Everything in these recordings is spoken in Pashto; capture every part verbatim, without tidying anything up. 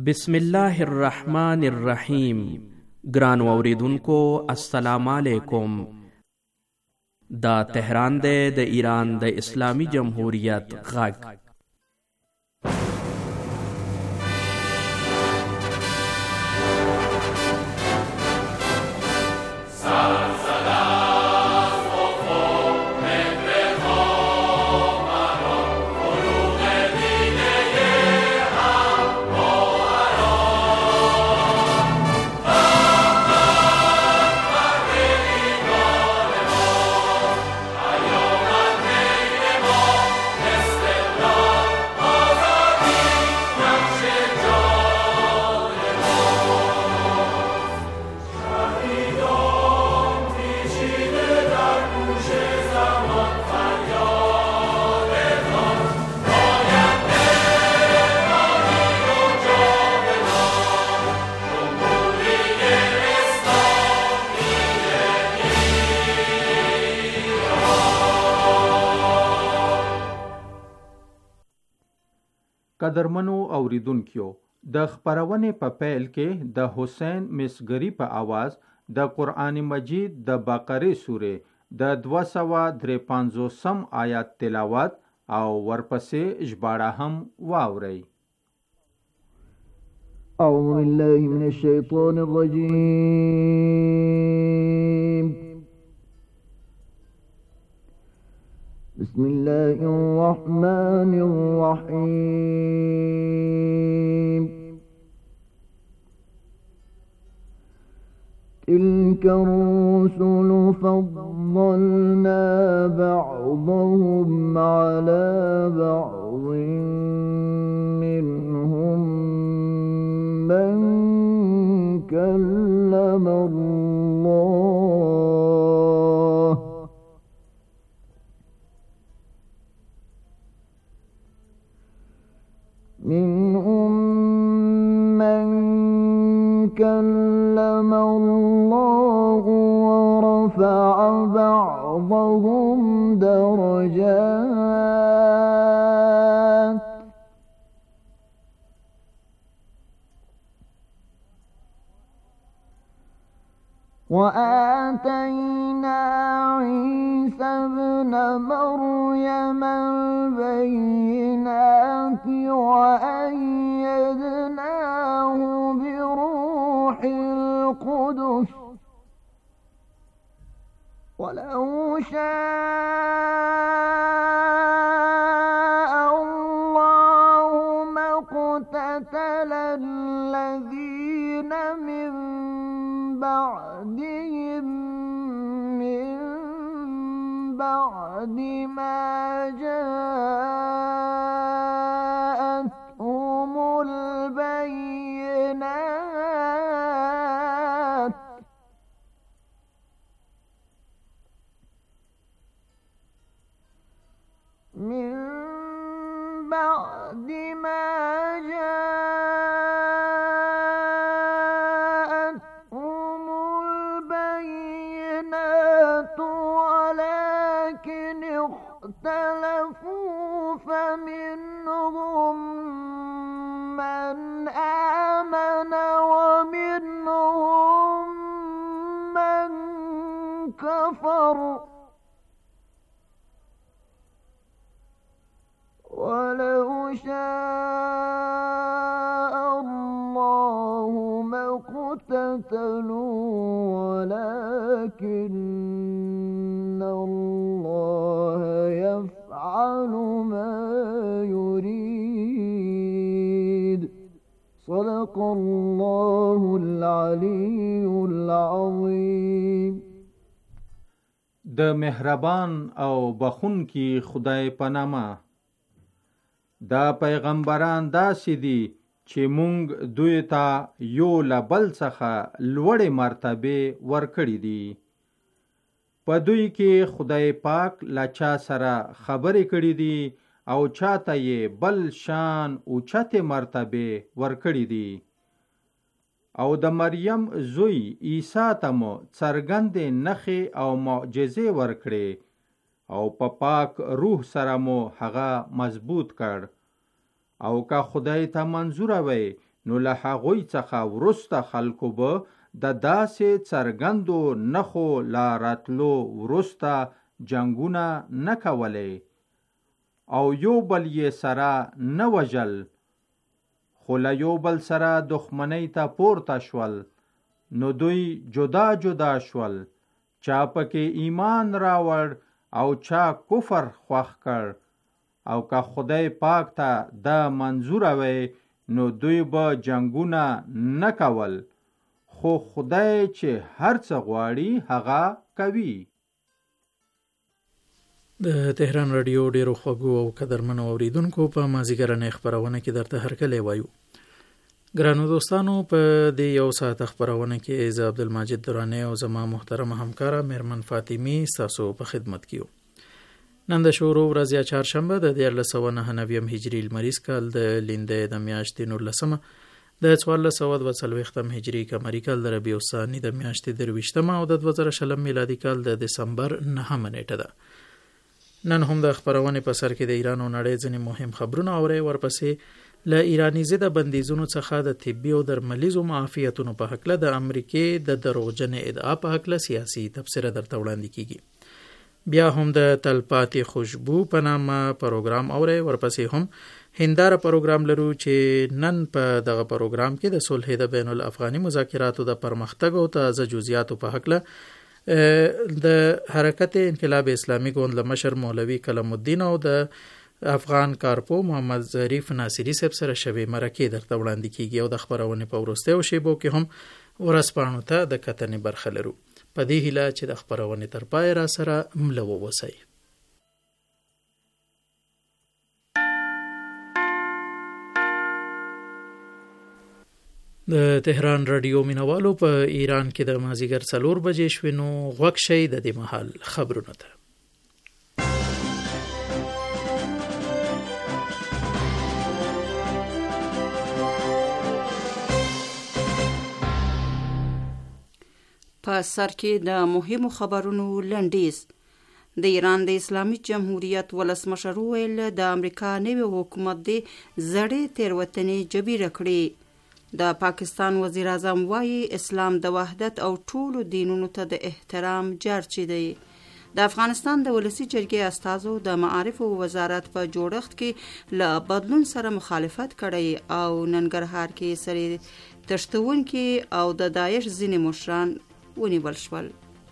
بسم الله الرحمن الرحیم. ګرانو اوریدونکو السلام علیکم. دا تهران دی د ایران د اسلامی جمهوریت غږ. قدرمنو اوریدونکو، د خبرونې په پیل کې د حسین مسګری په आवाज د قرآن مجید د بقره سورې د دوه سوه درې پنځوسم آیات تلاوت او ورپسې ژباړه هم واورئ. اعوذ بالله من الشیطان الرجیم. بسم الله الرحمن الرحيم. تلك الرسل فضلنا بعضهم على بعض منهم من كلم الله منهم من كلم الله ورفع بعضهم درجات وآتينا عيسى ابن مريم البينات وأيدناه بروح القدس ولو شاء الله ما اقتتل الذين من بعدهم من بعد ما جاءتهم البينات من بعد ما جاءتهم البينات ولكن اختلفوا فمنهم من آمن ومنهم من كفر ولو شاء الله ما اقتتلوا ولكن الله يفعل ما يريد. صدق الله العلي العظيم. د مهربان او بخونکی خدای په نامه. دا پیغمبران داسې دي چې مونږ دوی ته یو له بل څخه لوړې مرتبې ورکړي دي. په دوی کې خدای پاک له چا سره خبرې کړي دي او چاته یې بل شان اوچتې مرتبې ورکړي دي. او د مریم زوی عیسی ته مو څرګندې نښې او معجزې ورکړې او په پاک روح سره مو هغه مضبوط کړ. او که خدای ته منظور وي نو له هغوی څخه وروسته خلکو به د داسې څرګندو نښو لا راتلو وروسته جنګونه نه کولې او یو بل یې سره نه وژل، خو له یو بل سره دښمنۍ ته پورته شول. نو دوی جدا جدا شول، چا پکې ایمان راوړ او چا کفر خوښ کړ. او که خدای پاک ته دا منظوره وي نو دوی به جنگونه نه کول، خو خدای چې هر څه غواړي هغه کوي. د تهران رادیو ډیرو خوږو او قدرمنو اوریدونکو په مازیګرنۍ خبرونه کې درته هرکلی وایو. ګرانو دوستانو، په دې یو ساعت خبرونه کې زه عبدالمجید درانی او زما محترمه همکاره میرمن فاطمی ستاسو په خدمت کې یو. نن د شورو ورځ یا چهارشنبه د دیارلس سوه نهه نویم هجري لمریز کال د لیندۍ د میاشتې نولسمه د څوارلس سوه دوه څلوېښتم هجري قمري کال د ربیع الثاني د میاشتې درویشتمه او د دوه زره شلم میلادي کال د دسمبر نهمه نیټه ده. نن هم د خبرونې په سر کې د ایران او نړۍ ځینې مهم خبرونه اورئ. ورپسې له ایراني ضده بندیزونو څخه د طبي او درملیزو معافیتونو په هکله د امریکې د دروغجنې ادعا په هکله سیاسي تبصره درته وړاندې کیږي. بیا هم د تلپاتې خوشبو په نامه پروګرام اورئ. ورپسې هم هنداره پروګرام لرو چې نن په دغه پروګرام کې د صلح د بین الافغاني مذاکراتو د پرمختګ او تازه جزئیاتو په هکله د حرکت انقلاب اسلامي ګوند له مشر مولوي کلام الدین او د افغان کارپو محمد ظریف ناصری صاحب سره شوې مرکې درته وړاندې کیږي او د خبرونې په وروستیو شیبو کې هم ورځپاڼو ته د کتنې برخه لرو. په دې هیله چې د خبرونې تر پای را سره مله ووسئ. د تهران رادیو مینوالو په ایران کې د مازیګر څلور بجې شوې، نو غوږ شئ د دې مهال خبرونو ته. په سر کې د مهمو خبرونو لنډیز. د ایران د اسلامي جمهوریت ولسمشر وویل د امریکا نوی حکومت د زړې تېروتنې جبیره کړي. د پاکستان وزیر اعظم وایي اسلام د وحدت او ټولو دینونو ته د احترام جارچې دی. د افغانستان د ولسي جرګې استازو د معارف او وزارت په جوړښت کې له بدلون سره مخالفت کړی او ننګرهار کې سرې تښتونکي او د داعش ځینې مشران ونیول شول.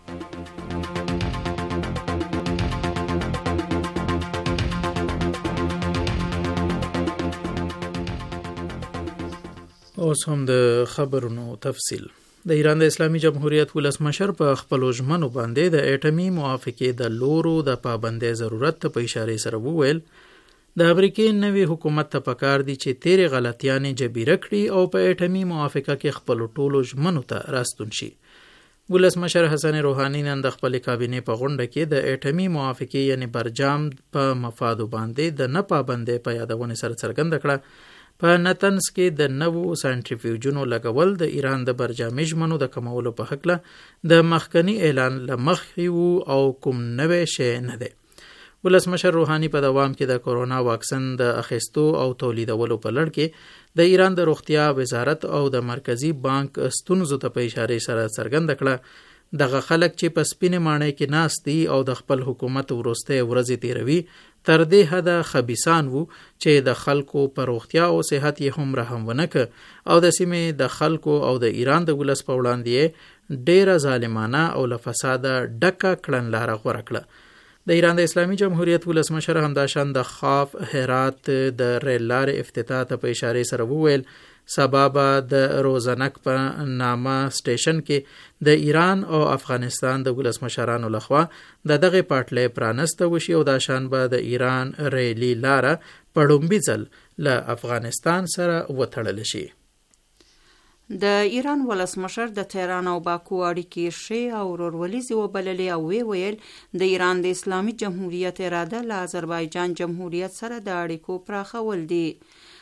اوس هم د خبرونو تفصیل. د ایران د اسلامي جمهوریت ولسمشر په خپلو ژمنو باندې د اټومي موافقې د لورو د پابندۍ ضرورت ته په اشارې سره وویل د امریکې نوي حکومت ته پکار دي چې تیرې غلطیانې جبیره کړي او په اټومي موافقه کې خپلو ټولو ژمنو ته راستون شي. ولسمشر حسن روحاني نن د خپلې کابینې په غونډه کې د اټومي موافقې یعنی برجام په مفادو باندې د نه پابندۍ په یادونې سره څرګنده کړه. په نتنز کې د نوو سانټریفیوجونو لګول د ایران د برجامي ژمنو د کمولو په هکله د مخکني اعلان له مخې وو او کوم نوی شی نه دی. ولسمشر روحاني په دوام کې د کورونا واکسن د اخیستو او تولیدولو په لړ کې د ایران د روغتیا وزارت او د مرکزی بانک ستونزو ته په اشارې سره څرګنده کړه. دغه خلک چې په سپینې ماڼۍ کې ناست دي او د خپل حکومت وروستۍ ورځې تیروي تر دې حده خبیثان وو چې د خلکو په روغتیا او صحت یې هم رحم ونه کړ او د سیمې د خلکو او د ایران د ولس په وړاندې ډیره ظالمانه او له فساده ډکه کړنلاره غوره کړه. د ایران د اسلامي جمهوریت ولسمشر همداشان د خاف هرات د ریل لارې افتتاح ته په اشارې سره وویل سبا به د روزنک په نامه سټیشن کې د ایران او افغانستان د ولسمشرانو لخوا د دغه پټلۍ پرانسته وشي او دا شان به د ایران ریلی لاره په ړومبي ځل له افغانستان سره وتړل شي. د ایران ولسمشر د تهران او باکو اړیکې ښې او وروروليزې وبللې او وی ویل د ایران د اسلامي جمهوریت اراده له آذربایجان جمهوریت سره د اړیکو پراخول دي.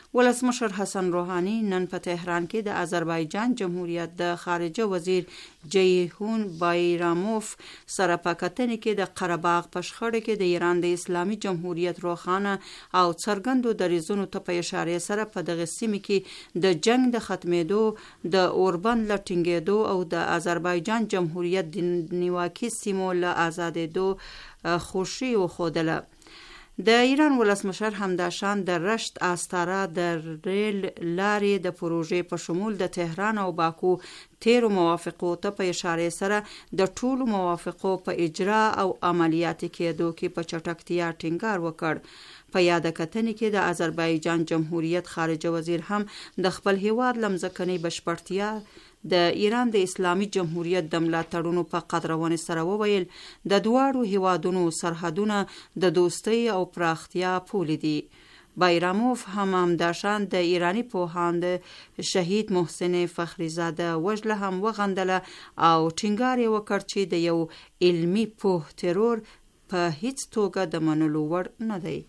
ولسمشر حسن روحانی نن په تهران کې د آذربایجان جمهوریت د خارجه وزیر جیهون بایراموف سره په کتنې کې د قره باغ په شخړه کې د ایران د اسلامي جمهوریت روښانه او څرګندو دریځونو ته په اشاره سره په دغه سیمه کې د جنگ د ختمېدو، د اوربند له ټینګېدو او د آذربایجان جمهوریت د نیواکي سیمو له آزادېدو خوشي وښودله. د ایران ولسمشر همداشان د رشت استاره د ریل لارې د پروژې په شمول د تهران او باکو تیرو موافقو ته په اشاره سره د ټولو موافقو په اجرا او عملیات کېدو کې په چټکتیا ټینګار وکړ. په یاد کتنې کې د آذربایجان جمهوریت خارجه وزیر هم د خپل هیواد لمځکنۍ بشپړتیا د ایران د اسلامي جمهوریت د ملاتړونو په قدرونې سره وویل د دواړو هیوادونو سرحدونه د دوستۍ او پراختیا پولې دي. بایراموف هم همداشان د ایرانی پوهاند شهید محسن فخریزاده وژله هم وغندله او ټینګار یې وکړ چې د یو علمي پوه ترور په هیڅ توګه د منلو وړ نه دی.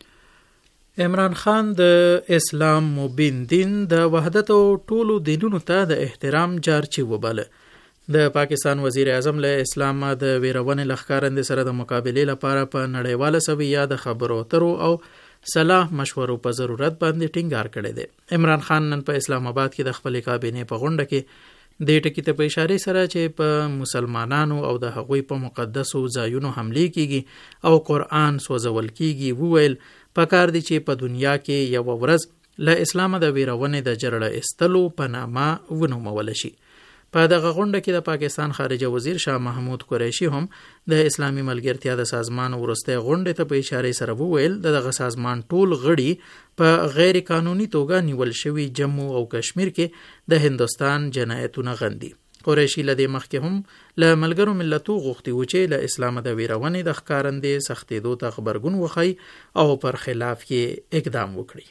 عمران خان د اسلام مبین دین د وحدت او ټولو دینونو ته د احترام جارچی وباله. د پاکستان وزیر اعظم له اسلام د ویرونې لښکارندې سره د مقابلې لپاره په نړیواله سویه د خبرو اترو او صلاح مشورو په ضرورت باندې ټینګار کړی دی. عمران خان نن په اسلام آباد کې د خپلې کابینې په غونډه کې د ټکی ته په اشاره سره چې په مسلمانانو او د هغوی په مقدسو ځایونو حملې کیږي او قرآن سوځول کیږي وویل پکار دی چې په دنیا کې یو ورځ له اسلام د ویرونې د جرړه استلو په نامه ونومول شي. په دغه غونډه کې د پاکستان خارجه وزیر شاه محمود قریشي هم د اسلامي ملګرتیا د سازمان ورسته غونډې ته په اشاره سره وویل دغه سازمان ټول غړي په غیر قانوني توګه نیول شوی جموں او کشمیر کې د هندستان جنایتونه غندي. قریشي لدې مخکې هم له ملګرو ملتو غوښتي و چې له اسلام د ویرونې د ښکارندې سختېدو ته خبرګون وښیي او پر خلاف کې اقدام وکړي.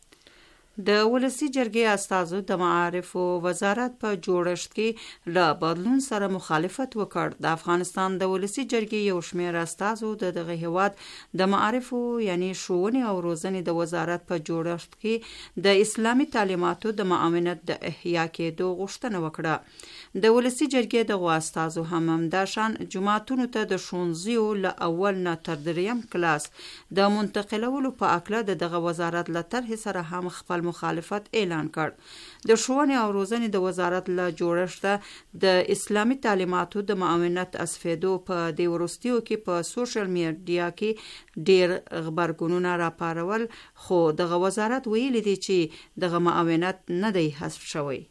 د ولسی جرګې استازو د معارفو وزارت په جوړښت کې له بدلون سره مخالفت وکړ. د افغانستان د ولسی جرګې یو شمېر استازو د دغه هیواد د معارفو یعنی ښوونې او روزنې د وزارت په جوړښت کې د اسلامي تعلیماتو د معاونت د احیا کېدو غوښتنه وکړه. د ولسی جرګې دغه استازو هم همداشان جماعتونو ته د ښوونځیو له اول نه تر دریم کلاس د منتقلولو په اکله د دغه وزارت له طرحې سره هم خپل مخالفت اعلان کړ. د ښوونې او روزنې د وزارت له جوړښت د اسلامي تعلیماتو د معاونت اسفیدو په دې وروستیو کې په سوشل میډیا کې ډیر خبرګونونه راپارول، خو دغه وزارت ویلي دی چې دغه معاونت نه دی حذف شوی.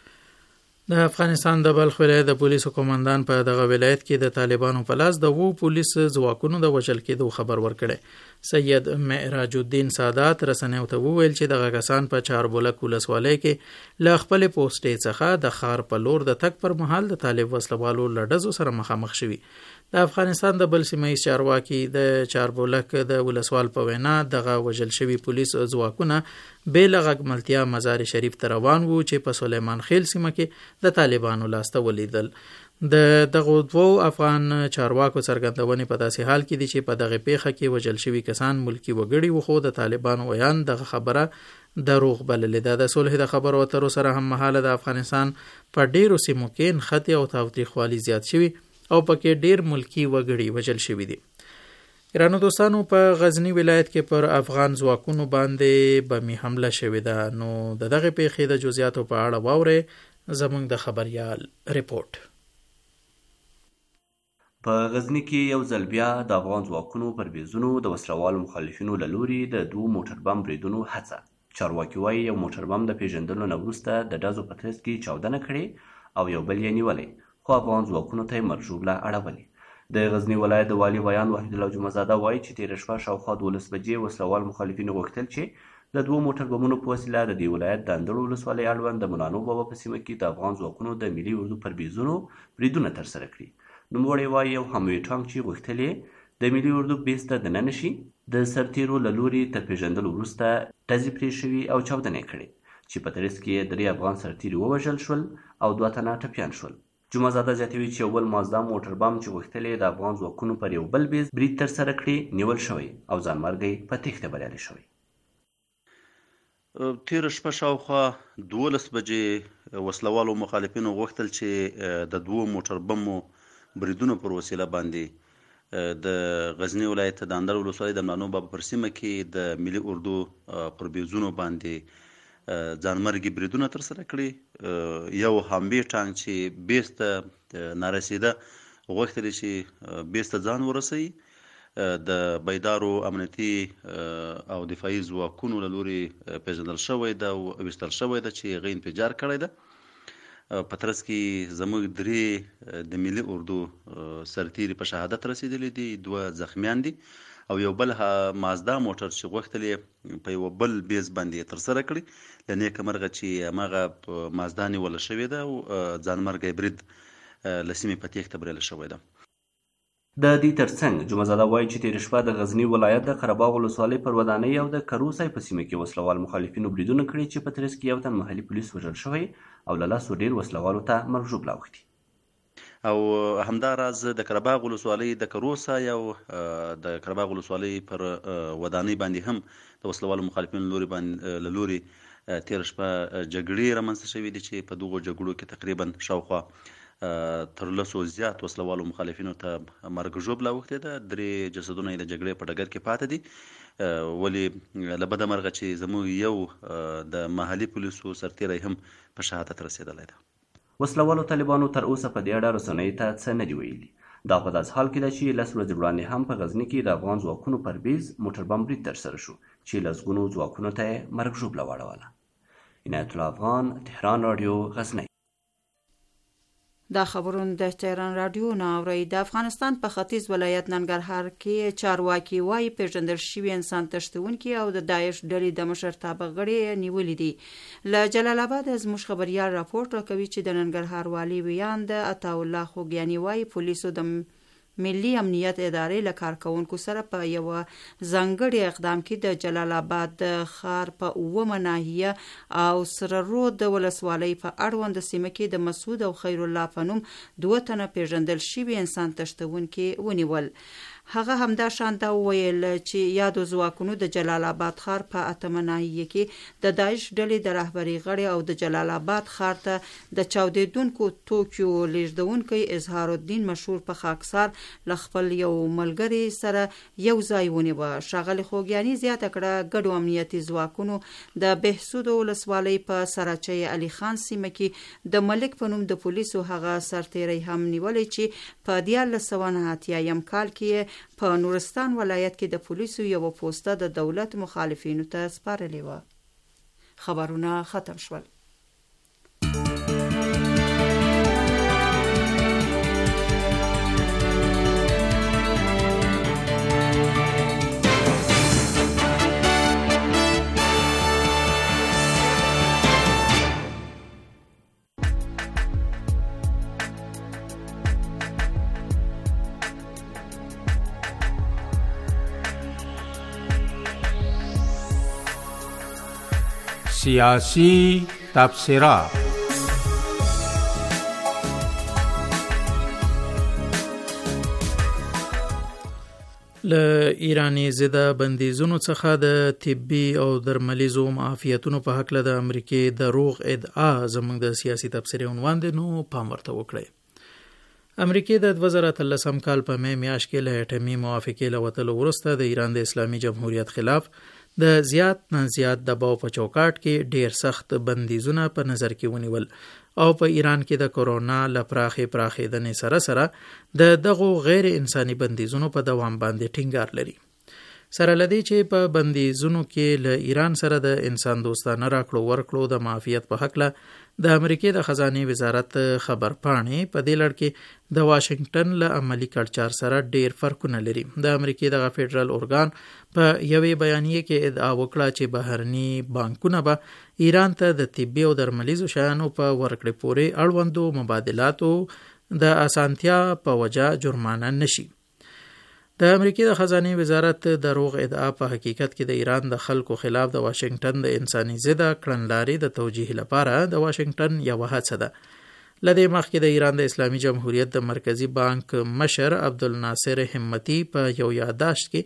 د افغانستان د بلخ ولایت د پولیسو قومندان په دغه ولایت کې د طالبانو په لاس د وو پولیس ځواکونو د وژل کېدو خبر ورکړی. سید معراج الدین سادات رسنیو ته وویل چې دغه کسان په چاربولک ولسوالۍ کې له خپلې پوسټې څخه د ښار په لور د تګ پر مهال د طالب وسلوالو له ډزو سره مخامخ شوي. د افغانستان د بل سیمه ییز چارواکي د چاربولک د ولسوال په وینا دغه وژل شوي پولیس ځواکونه بې له غږملتیا مزار شریف ته روان وو چې په سلیمان خیل سیمه کې د طالبانو لاسته ولیدل. د دغه دوو افغان چارواکو څرګندونې په داسې حال کې دي چې په دغه پیښه کې وژل شوي کسان ملکی وګړي وو، خو د طالبانو ویان دغه خبره دروغ بللې ده. د صلح د خبرو اترو سره هم مهاله د افغانستان په ډیرو سیمو کې نښتې او تاوتریخوالي زیات شوي او پکې ډیر ملکی وګړي وژل شوي دي. ګرانو دوستانو، په غزنی ولایت کې پر افغان ځواکونو باندې بمي حمله شوې ده. نو د دغه پیښې د جزئیاتو په اړه واورئ زموږ د خبريال ریپورت. په غزنی کې یو ځل بیا د افغان ځواکونو پر بیزونو د وسلوالو مخالفینو له لوري د دوو موټر بم بریدونو هڅه. چارواکي وایي یو موټر بم د پیژندلو نه وروسته د ډزو په ترڅ کې چاودنه کړې او یو بل یې نیولی، خو افغان ځواکونو ته یې مرژوبله اړولې. د غزنی ولایت د والي ویان وحید الله جمعزاده وایي چې تېره شپه شاوخوا دولس بجې وسلوال مخالفینو غوښتل چې د دوو موټر بمونو په وسیله د دې ولایت د اندړو ولسوالۍ اړوند د منانو بابا په سیمه کې د افغان ځواکونو د ملي اردو پر بیزونو بریدونه ترسره کړي. نوموړی وایي یو هموي ټانک چې غوښتل یې د ملي اردو بیس ته دننه شي د سرتیرو له لوري تر پیژندلو وروسته ډزې پرې شوي او چاودنې کړې چې په ترڅ کې درې افغان سرتیري ووژل شول او دوه تنه ټپیان شول. جمعزاده زیاتوي چې یو بل مازدا موټر بم چې غوښتل یې د افغان ځواکونو پر یو بل بیس برید ترسره کړي نیول شوی او ځانمرګی په تېښته بریالی شوی. تېره شپه شاوخوا دولس بجې وسلوالو مخالفینو غوښتل چې د دوو موټر بمو بریدونو پر وسیله باندې د غزني ولایت د اندړ ولسوالۍ د ملانو بابا پر سیمه کې د ملي اردو پر بیزونو باندې ځانمرګي بریدونه ترسره کړي. یو همبې ټانک چې بیس ته نارسیده غوښتل چې بیس ته ځان ورسوي، د بیدارو امنیتي او دفاعي ځواکونو له لورې پیژندل شوی ده او ویشتل شوی ده چې هغه انفجار کړی ده. په ترڅ کې زموږ درې د ملي اردو سرتیري په شهادت رسېدلي دي، دوه زخمیان دي او یو بل مازدا موټر چې غوښتل یې په یو بل بیس باندې ترسره کړي، له نیکه مرغه چې هماغه مازدا نیوله شوې ده او ځانمرګی برید له سیمې په تېښته بریالی شوی ده. د دې ترڅنګ جمعزاده وایي چې تېره شپه د غزني ولایت د قره باغ ولسوالۍ پر ودانۍ او د کروسای په سیمه کې وسلوال مخالفینو بریدونه کړي چې په ترڅ کې یو تن محلي پولیس وژل شوی او له لاسو ډېر وسلوالو ته مرګ ژوبله اوښتي. او همداراز د قره باغ ولسوالۍ د کروسای او د قره باغ ولسوالۍ پر ودانۍ باندې هم د وسلوالو مخالفینو لوري باندې له لوري تېره شپه جګړې رامنځته شوي دي چې په دغو جګړو کې تقریبا شاوخوا تر لسو زیات وسلوالو مخالفینو ته مرګ ژوبله اوښتې ده. درې جسدونه یې د جګړې په ډګر کې پاتې دي، ولې له بده مرغه چې زموږ یو د محلي پولیسو سرتیری هم په شهادت رسېدلی ده. وسلوالو طالبانو تر اوسه په دې اړه رسنیو ته څه نه دي ویلي. دا په داسې حال کې ده چې لس ورځې وړاندې هم په غزني کې د افغان ځواکونو پر بیز موټر بم برید ترسره شو چې لسګونو ځواکونو ته یې مرګ ژوبله واړوله. عنایت الله افغان، تهران رادیو، غزنی. دا خبرونه د تهران رادیو نه اورئ. د افغانستان په ختیځ ولایت ننګرهار کې چارواکي وایي پیژندل شوي انسان تښتونکي او د داعش ډلې د مشرتابه غړي نیولي دي. له جلال آباد زموږ خبریال راپورټ راکوي چې د ننګرهار والي ویاند عطاالله خوږیاني وایي پولیسو د ملي امنیت ادارې له کارکونکو سره په یو ځانګړي اقدام کې د جلال آباد ښار په اوومه ناحیه او سره رود ولسوالۍ په اړوند سیمه کې د مسعود او خیر الله په نوم دوه تنه پیژندل شوي انسان تښتونکي ونیول. هغه همدا شان دا وویل چې یادو ځواکونو د جلال آباد ښار په اتمه ناحیه کې د داعش ډلې د رهبري غړي او د جلال آباد ښار ته د چاودېدونکو توکیو لیږدونکی اظهار الدین مشهور په خاکسار له خپل یو ملګري سره یو ځای ونیوه. ښاغلي خوږیاني زیاته کړه ګډو امنیتي ځواکونو د بهسود ولسوالۍ په سراچۍ علي خان سیمه کې د ملک په نوم د پولیسو هغه سرتیری هم نیولی چې په دیارلس سوه نهه اتیایم کال کې په نورستان ولایت کې د پولیسو یو پوسته د دولت مخالفینو ته سپارلې وه. خبرونه ختم شول. سیاسی تبصرات. له ایرانی ضد بندیزونو څخه د طبي او درملیزو معافیتونو په حق له د امریکې د روغ ادعا زموږ د سیاسي تبصرې عنوان دی، نو پام ورته وکړئ. امریکې د دوه زره اتلسم کال په می میاشت کې له اټومي موافقې له وتلو وروسته د ایران د اسلامي جمهوریت خلاف د زیات نه زیات دباو په چوکاټ کې ډیر سخت بندیزونه په نظر کې ونیول او په ایران کې د کورونا له پراخې پراخېدنې سره سره د دغو غیر انساني بندیزونو په دوام باندې ټینګار لري. سره لدی چې په بندیزونو کې له ایران سره د انسان دوستانه راکړو ورکړو د معافیت په حق له د امریکې د خزانه وزارت خبر پاڼې په دې لړ کې د واشنگټن له عملی کړچار سره ډیر فرقونه لري. د امریکې د فدرال اورګان په یوې بیانیه کې ادعا وکړه چې بهرني بانکونه به ایران ته د طبي او درملیزو شیانو په ورکړې پورې اړوندو مبادلاتو د اسانتیا په وجه جرمانه نشي. د امریکې د خزانه وزارت د روغ ادعا په حقیقت کې د ایران د خلکو خلاف د واشنگټن د انساني ضد کړنلارې د توجیه لپاره د واشنگټن یوه هڅه ده. لدې مخکې د ایران د اسلامي جمهوریت د مرکزی بانک مشر عبدالناصر همتی په یو یادداشت کې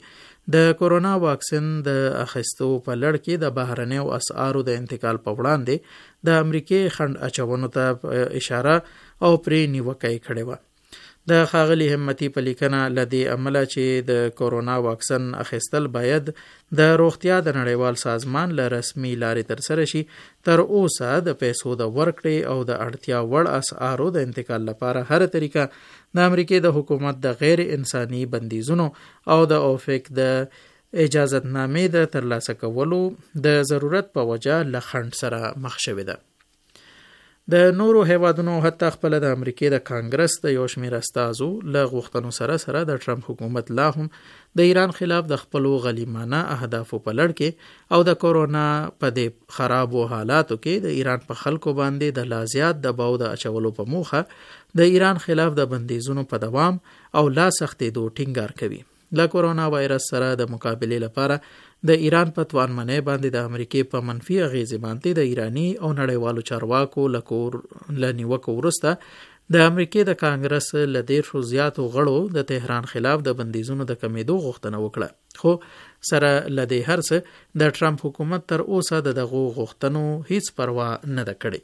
د کورونا واکسین د اخیستو په لړ کې د بهرنیو اسعارو د انتقال په وړاندې د امریکای خنډ اچونو ته اشاره او پرې نیوکه کړې وه. د ښاغلي همتي په لیکنه له دې امله چې د کورونا واکسن اخیستل باید د روغتیا د نړیوال سازمان له رسمي لارې ترسره شي، تر اوسه د پیسو د ورکړې او د اړتیا وړ اسعارو د انتقال لپاره هر طریقه د امریکای د حکومت د غیر انساني بندیزونو او د اوفیک د اجازتنامې د ترلاسه کولو د ضرورت په وجه له خنډ سره مخ شوې ده. د نورو هیوادونو حتی خپل د امریکای د کانګرس د یو شمېر استازو له غوښتنو سره سره د ټرمپ حکومت لا هم د ایران خلاف د خپلو غلیمانه اهدافو په لړ کې او د کورونا په دې خرابو حالاتو کې د ایران په خلکو باندې د لا زیات دباو د اچولو په موخه د ایران خلاف د بندیزونو په دوام او لا سختېدو ټینګار کوي. له کورونا وایرس سره د مقابلې لپاره د ایران په توانمنۍ باندې د امریکای په منفي اغیزې باندې د ایرانی او نړیوالو چارواکو لکور له نیوکو وروسته د امریکای د کانګرس له دیرشو زیاتو غړو د تهران خلاف د بندیزونو د کمیدو غوښتنه وکړه، خو سره له دې هر څه د ټرمپ حکومت تر اوسه د دغو غوښتنو هیڅ پروا نه ده کړې.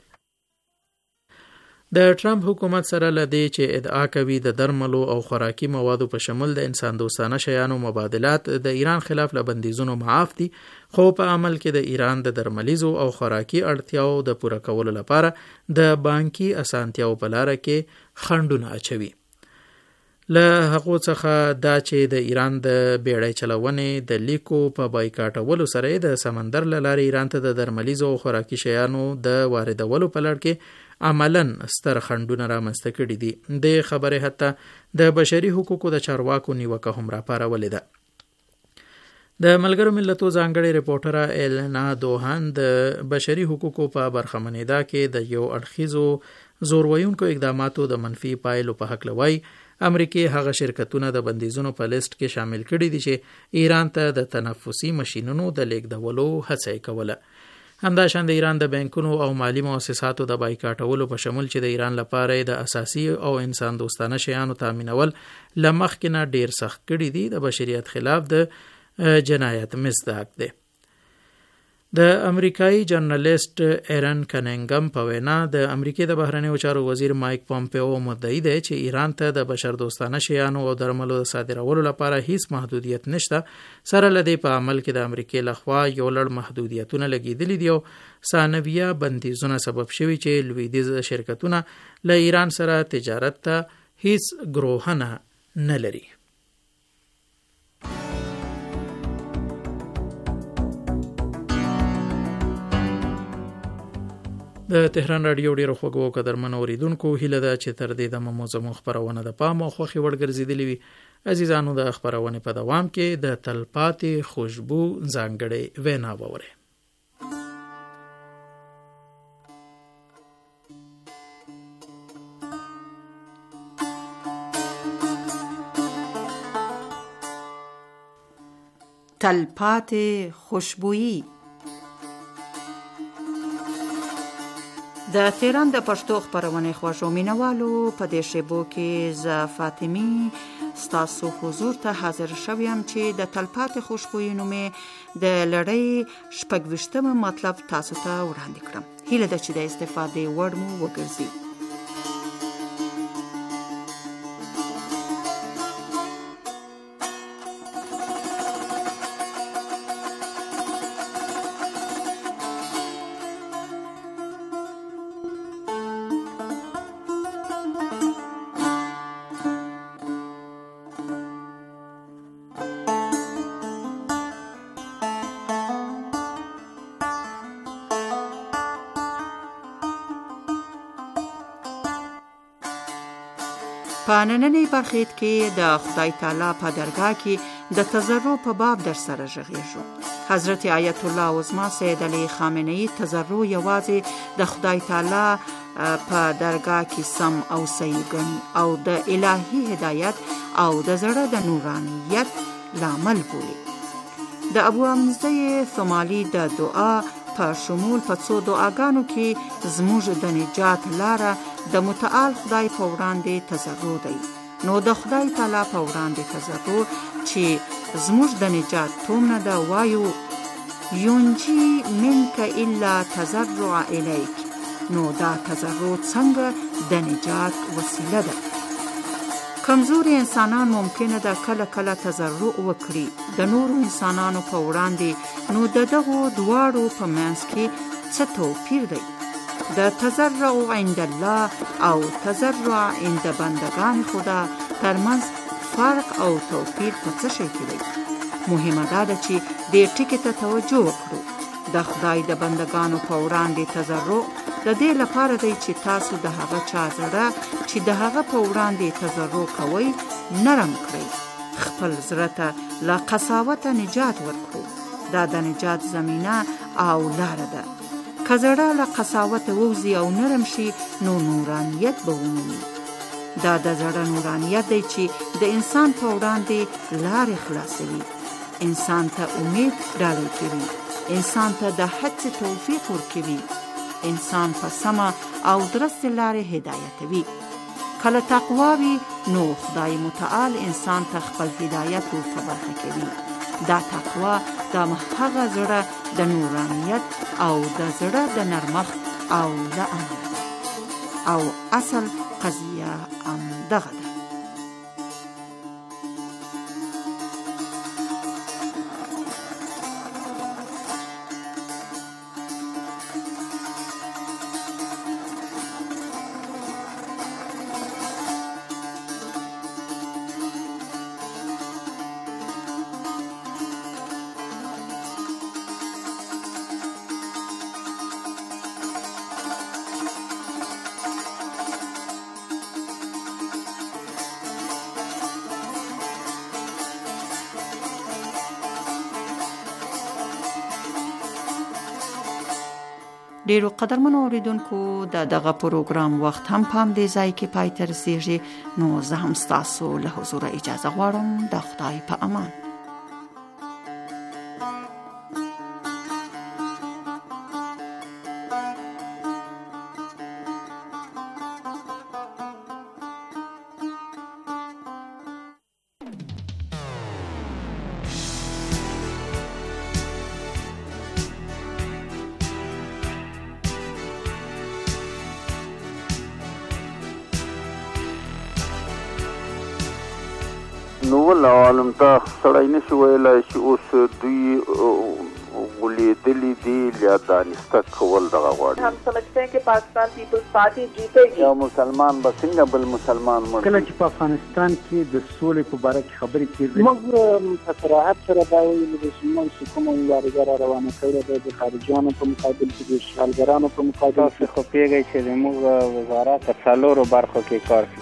د ټرمپ حکومت سره لدی چې ادعا کوي د درملو او خوراکي موادو په شمول د انسان دوستانه شیانو مبادلات د ایران خلاف له بندیزونو معاف دي، خو په عمل کې د ایران د درملیزو او خوراکي اړتیاو د پوره کولو لپاره د بانکي اسانتیاو په لاره کې خنډونه اچوي. له هغو څخه دا چې د ایران د بیړۍ چلونې د لیکو په بایکاټولو سره د سمندر له لارې ایران ته د درملیزو او خوراکي شیانو د واردولو په لړ کې عملاً ستر خنډونه رامنځته کړي دي. د خبرې حتی د بشري حقوقو د چارواکو نیوکه هم راپارولې ده. د ملګرو ملتونو ځانګړې ریپورټره ایلنا دوهان د بشري حقوقو په برخمنېدا کې د یو اړخیزو زورویونکو اقداماتو د منفي پایلو په حق لوي امریکای هغه شرکتونه د بندیزونو په لیست کې شامل کړي دي چې ایران ته د تنفسي ماشینونو د لیږدولو هڅه کوله. همداشان د ایران د بانکونو او مالی مؤسساتو د بایکاټولو په شمول چې د ایران لپاره د اساسي او انسان دوستانه شیانو تامینول لمخکې نه ډیر سخت کړي دي د بشریت خلاف د جنایت مصداق دی. د امریکایي جرنالیست ایرن کنینګم په وینا د امریکای د بهرنیو چارو وزیر مایک پومپیو مدعي دی چې ایران ته د بشر دوستانه شیانو او درملو صادرولو لپاره هیڅ محدودیت نشته. سره لدی په عمل کې د امریکای لخوا یو لړ محدودیتونه لګیدلي دي او ثانویه بندیزونه سبب شوي چې لویدیځ شرکتونه له ایران سره تجارت ته هیڅ ګروهنه نه لري. د تهران رادیو ډیرو خوږو قدرمنو اوریدونکو هیله ده چې تر دې دمه مو زموږ خپرونه د پام او خوښې وړ ګرځېدلې وي. عزیزانو د خپرونې په دوام کې د تلپاتې خوشبو ځانګړې وینا واورئ. تلپاتې خوشبویي. د تهران د پښتو خپرونې خوږو مینوالو په دې شیبو کې ز فاطمی ستاسو حضور ته حاضر شوم چې د تلپاتې خوشبویي نومې د لړۍ شپږویشتمه مطلب تاسو ته وړاندې کړم. هیله ده چې د استفادې وړ مو وګرځي. په نننۍ برخې کې د خدای تعالی په درگاه کې د تضرع په باب در سره غږیږو. حضرت آیت الله عظما سید علی خامنه‌ای تضرع یوازې د خدای تعالی په درگاه کې سم او صحیح ګڼي او د الهی هدایت او د زړه د نورانیت لامل بولي. د ابو حمزه ثمالی د دعا په شمول په څو دعاګانو کې زموږ د نجات لاره د متعال خدای په وړاندې تضرع دی. نو د خدای تعالی په وړاندې تضرع چې زموږ د نجات تومنه ده، وایو یونجی منک الا تضرع الیک، نو دا تضرع څنګه د نجات وسیله ده. کمزوري انسانان ممکنه ده کله کله تضرع وکړي د نورو انسانانو په وړاندې، نو د دغو دواړو په منځ کې څه توپیر دی؟ د تضرع عند الله او تضرع عند بندگان خدا ترمنځ فرق او توپیر په څه شي کې دی؟ مهمه دا ده چې دې ټکي ته توجه وکړو. د خدای د بندگانو په وړاندې تضرع د دې لپاره دی چې تاسو د هغه چا زړه چې د هغه په وړاندې تضرع کوئ نرم کړئ، خپل زړه ته له قساوته نجات ورکړو. دا د نجات زمینه او لاره ده. که زړه له قساوته ووځي او نرم شي، نو نورانیت به ومومي. دا د زړه نورانیت دی چې د انسان په وړاندې لارې خلاصوي، انسان ته امید ډالۍ کوي، انسان ته د هڅې توفیق ورکوي، انسان په سمه او درست لارې هدایتوي. کله تقوا وي، نو خدای متعال انسان ته خپل هدایت ورته برخه کوي. دا تقوا د هغه زړه د نورانیت او د زړه د نرمښت او د امن او اصل قضیه هم دغه ده. ډیرو قدرمنو اوریدونکو د دغه پروګرام وخت هم پام دی ځای کې پای ته رسیږي، نو زه هم ستاسو له حضوره اجازه غواړم. د خدای په امان. نو ول عالم ته سړی نشي ویلی چې اوس دوی غولېدلي دي یا دانسته کول دغه غواړي. हम समझते हैं कि पाकिस्तान पीपल्स पार्टी जीतेगी. یو مسلمان به څنګه بل مسلمان مړ کله چې په افغانستان کې د سولې په باره کې خبرې کېږي، موږ په صراحت سره دا وایو چې زموږ چې کومه مبارزه را روانه کړې ده د خارجیانو په مقابل کې د اشغالګرانو په مقابل کې، خو پوهېږئ چې زموږ وزارت په څلورو برخو کې کار کوي.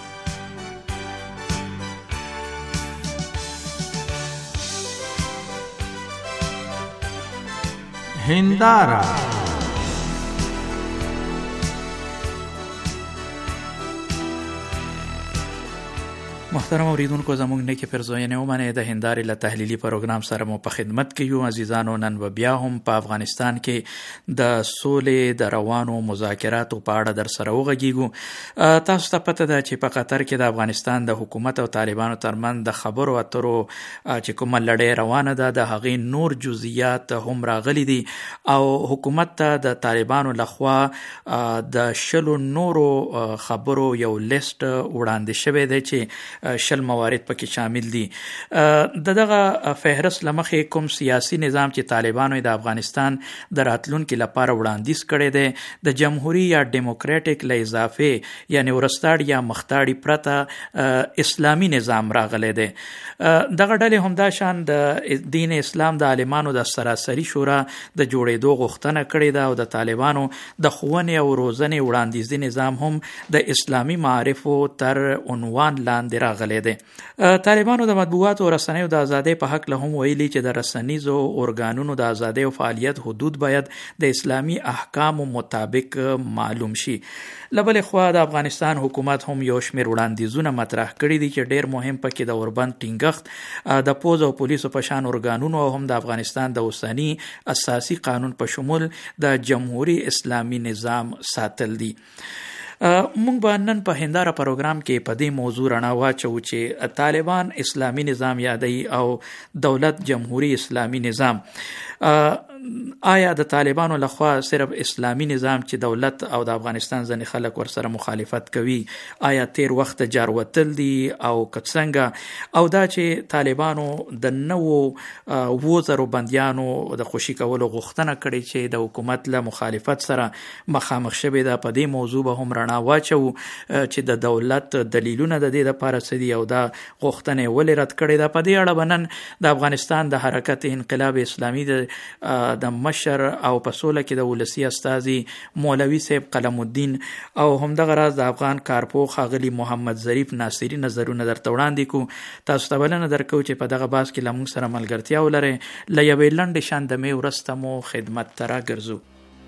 هنداره محترم اوریدونکو، زموږ نیکې پرزوینې ومنئ. د هندارې له تحلیلي پروګرام سره مو په خدمت کې یو. عزیزانو، نن به بیا هم په افغانستان کې د سولې د روانو مذاکراتو په اړه در سره وغږیږو. تاسو ته پته ده چې په قطر کې د افغانستان د حکومت او طالبانو ترمنځ د خبرو اترو چې کومه لړۍ روانه ده، د هغې نور جزئیات هم راغلي دي او حکومت ته د طالبانو لخوا د شلو نورو خبرو یو لیست وړاندې شوی دی چې شل موارد پکې شامل دي. د دغه فهرست لمخې کوم سیاسي نظام چې طالبانو د افغانستان د راتلونکي لپاره وړاندیز کړی دی، د جمهوري یا ډیموکراټیک له اضافه یعنی ورستاړ یا مختاړي پرته اسلامي نظام راغلی دی. دغه ډلې هم دا شان د دین اسلام د عالمانو د سراسري شورا د جوړېدو غوښتنه کړې ده او د طالبانو د ښوونې او روزنې وړاندیزي نظام هم د اسلامي معارفو تر عنوان لاندې راغلی دی. طالبانو د مطبوعاتو او رسنیو د ازادۍ په حق له هم ویلي چې د رسنیزو ارګانونو د ازادۍ او فعالیت حدود باید د اسلامي احکامو مطابق معلوم شي. له بلې خوا د افغانستان حکومت هم یو شمېر وړاندیزونه مطرح کړي دي چې ډېر مهم پکې د اوربند ټینګښت، د پوځ او پولیسو په شان ارګانونو او هم د افغانستان د اوسني اساسي قانون په شمول د جمهوری اسلامي نظام ساتل دي. مونږ به نن په هنداره پروګرام کې په دې موضوع رڼا واچو چې طالبان اسلامي نظام یادوي او دولت جمهوری اسلامي نظام. آیا د طالبانو لخوا صرف اسلامي نظام چې دولت او د افغانستان ځینې خلک ورسره مخالفت کوي آیا تیر وخت جار وتل دي او کڅنګه، او دا چې طالبانو د نوو وو زرو بندیانو د خوشي کولو غوښتنه کړې چې د حکومت له مخالفت سره مخامخ شوې ده، په دې موضوع به هم رڼا واچو چې د دولت دلیلونه د دې لپاره څه دي او دا غوښتنې ولې رد کړې ده. په دې اړه به نن د افغانستان د حرکت انقلاب اسلامي د د مشر او په سوله کې د ولسی استازي مولوي صاحب قلم الدین او همدغه راز د افغان کارپوه ښاغلي محمد ظریف ناصري نظرونه درته وړاندې کو. تاسو ته بلنه درکو چې په دغه بحث کې له موږ سره ملګرتیا ولرئ. له یوې لنډې شاندمې وروسته مو خدمت ته راګرځو.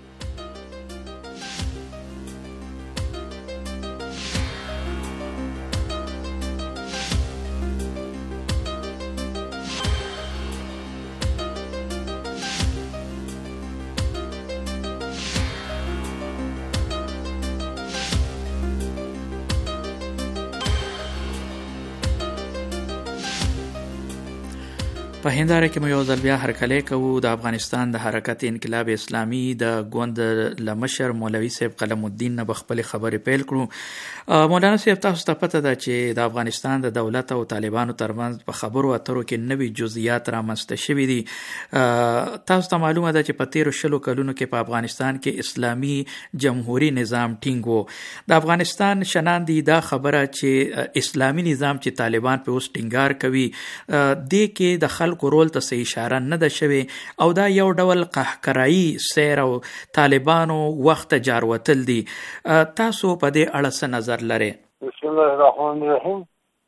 په هنداره کې مو یو ځل بیا هرکلی کوو. د افغانستان د حرکت انقلاب اسلامي د ګوند لمشر مولوي صاحب قلم الدین نه به خپلې خبرې پیل کړو. مولانا صاحب، تاسو ته پته ده چې د افغانستان د دولت او طالبانو ترمنځ په خبرو اترو کې نوي جزئیات رامنځته شوي دي. تاسو ته معلومه ده چې په تیرو شلو کلونو کې په افغانستان کې اسلامي جمهوری نظام ټینګ و. د افغانستان شنان دي دا خبره چې اسلامي نظام چې طالبان په اوس ټینګار کوي دې کې د خلکو رول ته څه اشاره نه ده شوې او دا یو ډول قهقرایي سیر او طالبانو وخت جار وتل دي. تاسو په دې اړه څه نظر لرئ؟ بسم الله الرحمن الرحیم.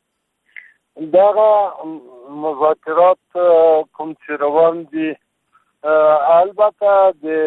دغه مذاکرات کوم چې روان دي البته د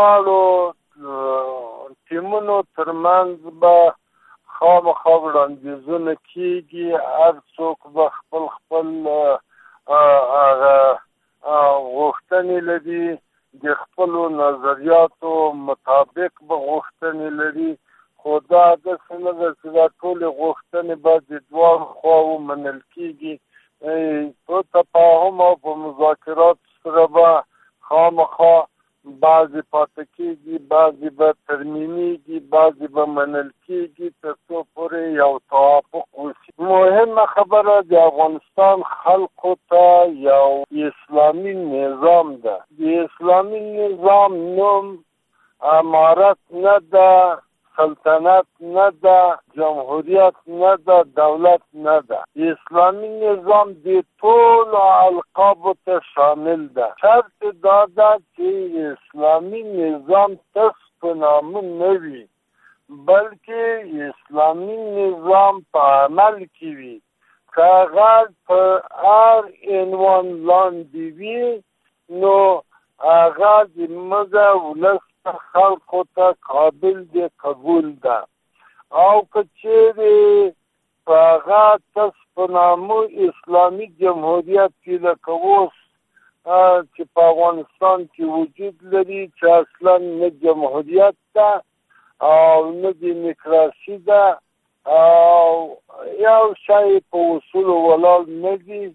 دواړو ټیمونو ترمنځ به خامخا وړاندیزونه کېږي. هر څوک به خپل خپل هغه غوښتنې لري، د خپلو نظریاتو مطابق به غوښتنې لري، خو دا داسې نه ده چې دا ټولې غوښتنې به د دواړو خواوو منل کېږي. په تفاهم او په مذاکراتو سره به خامخا بعضې پاتې کېږي، بعضې به ترمیمیږي، بعضې به منل کېږي تر څو پورې یو توافق وشي. مهمه خبره د افغانستان خلقو ته یو اسلامي نظام ده. د اسلامي نظام نوم امارت نه ده، سلطنت نه ده، جمهوریت نه ده، دولت نه ده. اسلامي نظام د ټولو القابو ته شامل ده. شرط دا ده چې اسلامي نظام تاسو په نامه نه وي بلکې اسلامي نظام په عمل کې وي. که هغه په هر عنوان لاندې وي نو هغه زموږ ولس خلقو ته قابل دی قبول ده، او که چیرې په هغه تاسو په نامه اسلامي جمهوریت کې لکه اوس چې په افغانستان کې وجود لري چې اصلا نه جمهوریت ده او نه دیموکراسي ده او یو شی په اصولو ولاړ نه دي،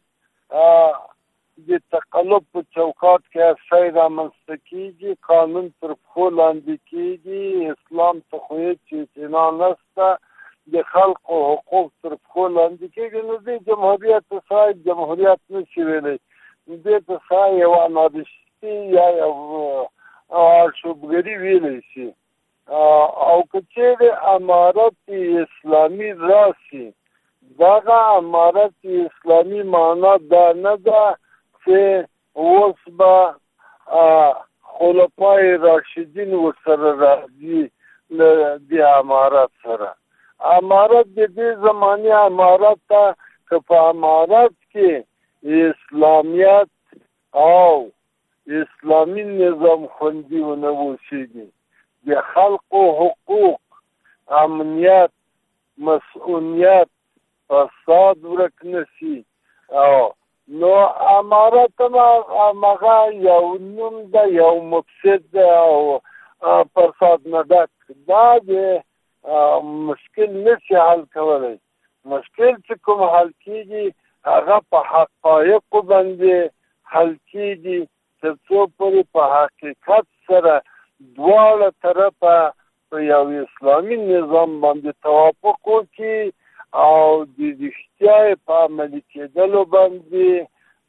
د تقلب په چوکاټ کې هر شی رامنځته کېږي، قانون تر پښو لاندې کېږي، اسلام ته خو هېڅ اعتنا نشته، د خلقو حقوق تر پښو لاندې کېږي. نو دې جمهوریت ته سای جمهوریت نشي ویلی، دې ته سای یو انارشي یا یو شوبګري ویلی شي. او که چیرې امارت اسلامي راشي، دغه امارت اسلامي معنا دا نه ده چې اوس به خلفای راشدین ورسره راځي د امارت سره. امارت د دې زماني امارت ته که په امارت کې اسلامیت او اسلامي نظام خوندي ونه اوسېږي، د خلقو حقوق، امنیت، مسئولیت، فساد ورک نشي، او نو امارت هغه یو نوم ده، یو مفسد ده او فساد نه ډک. دا د مشکل نشي حل کولی. مشکل چې کوم حل کېږي هغه په حقایقو باندې حل کېږي، تر څو پورې په حقیقت سره دواړه طرفه په یو اسلامي نظام باندې توافق وکړي او د رښتیا په عملي کېدلو باندې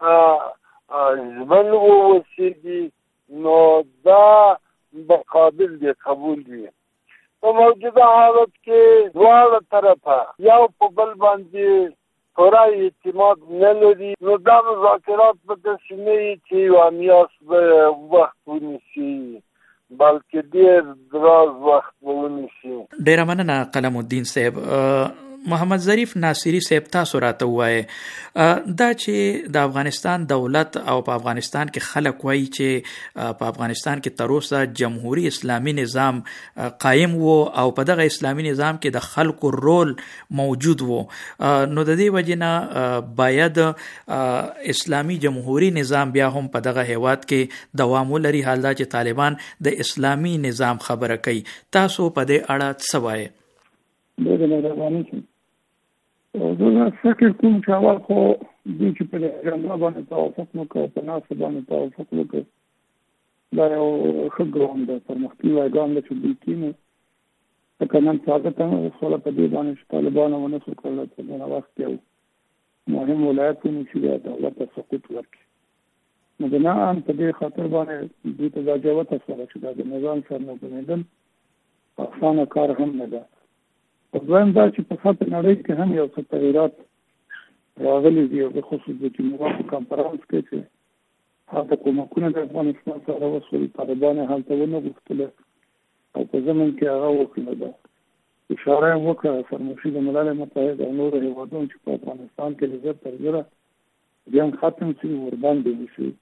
ژمن واوسېږي، نو دا به قابل د قبول وي. په موجوده حالت کې دواړه طرفه یو په بل باندې پوره اعتماد نه لري، نو دا مذاکرات به داسې نه وي چې یوه میاشت به وخت ونیسي، بلکې ډېر دراز وخت به ونیسي. ډېره مننه قلم الدین صاحب. محمد ظریف ناصری صاحب تاسو راته ووایئ دا چې د افغانستان دولت او په افغانستان کې خلک وایي چې په افغانستان کې تر اوسه جمهوری اسلامي نظام قایم وو او په دغه اسلامي نظام کې د خلکو رول موجود وو، نو د دې وجې نه باید اسلامي جمهوری نظام بیا هم په دغه هیواد کې دوام ولري، حال دا چې طالبان د اسلامي نظام خبره کوي. تاسو په دې اړه څه وایئ؟ ډېره مهرباني شي. زه فکر کوم چې اول خو دوی چې په اجنډا باندې توافق وکړو، په ناسته باندې توافق وکړو، دا یو ښه ګام دی، پرمختللی ګام دی چې دوی کېنو. ځکه نن ثابته نه شوله په دې باندې چې طالبانو ونه شو کولی په دغه وخت یو مهم ولایت ونیسي، بیا دولت ته سقوط ورکړي. نو د نه ان په دې خاطر باندې دوی ته دا جوته شوله چې دا د نظام سره نوګنېدل اسانه کار هم نه ده. دویم دا چې په سطح نړۍ کې هم یو څه تغیرات راغلي دي، او بخصوص د جنیوا په کنفرانس کې چې هلته کومکونه د افغانستان سره وشول، طالبان یې هلته ونه غوښتله او په ضمن کې هغه وکړه. ده اشاره یې وکړه فرمایشي د ملل متحد او نورو هېوادونو چې په افغانستان کې د زر تر زره جنګ ختم شي، ورباندې وشي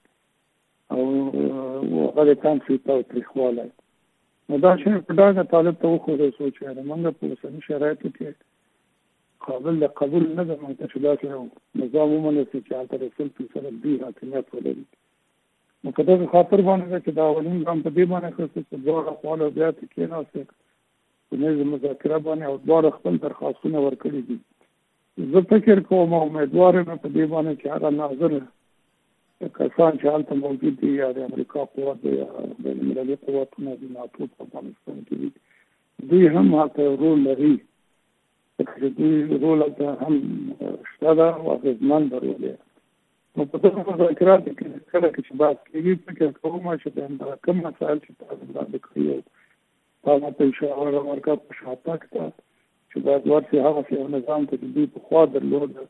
او هغه د کم شي تاوتریخوالی. نو دا شی په ډاګه طالب ته وښودل شو چې زموږ په اوسني شرایطو کې قابل د قبول نه ده موږ ته چې داسې یو نظام ومنل شي چې هلته د سل فیصده دوی حاکمیت ولري. نو په دغه خاطر باندې ده چې دا اولین ګام په دې باندې اخیستل چې دواړه خواله بیا ته کېناستل په میز مذاکره باندې او دواړه خپل درخواستونه ورکړي دي. زه فکر کوم او امیدوار یم په دې باندې چې هغه ناظر کسان چې هلته موجود دي، یا د امریکا قوت دی یا بین المللي قوتونه د ناټو په افغانستان کې دي، دوی هم هلته رول لري. ځکه چې دوی رول هلته هم شته ده او اغېزمنده رول دی. نو په دغه مذاکراتو کې کله چې بحث کېږي فکر کوم چې د همدغه کوم مسایل چې تاسو وړاندې کړي او تا ماته اشاره ورکړه په شاتګ ته چې باید ورسې هغسې یو نظام ته چې دوی پخوا درلوده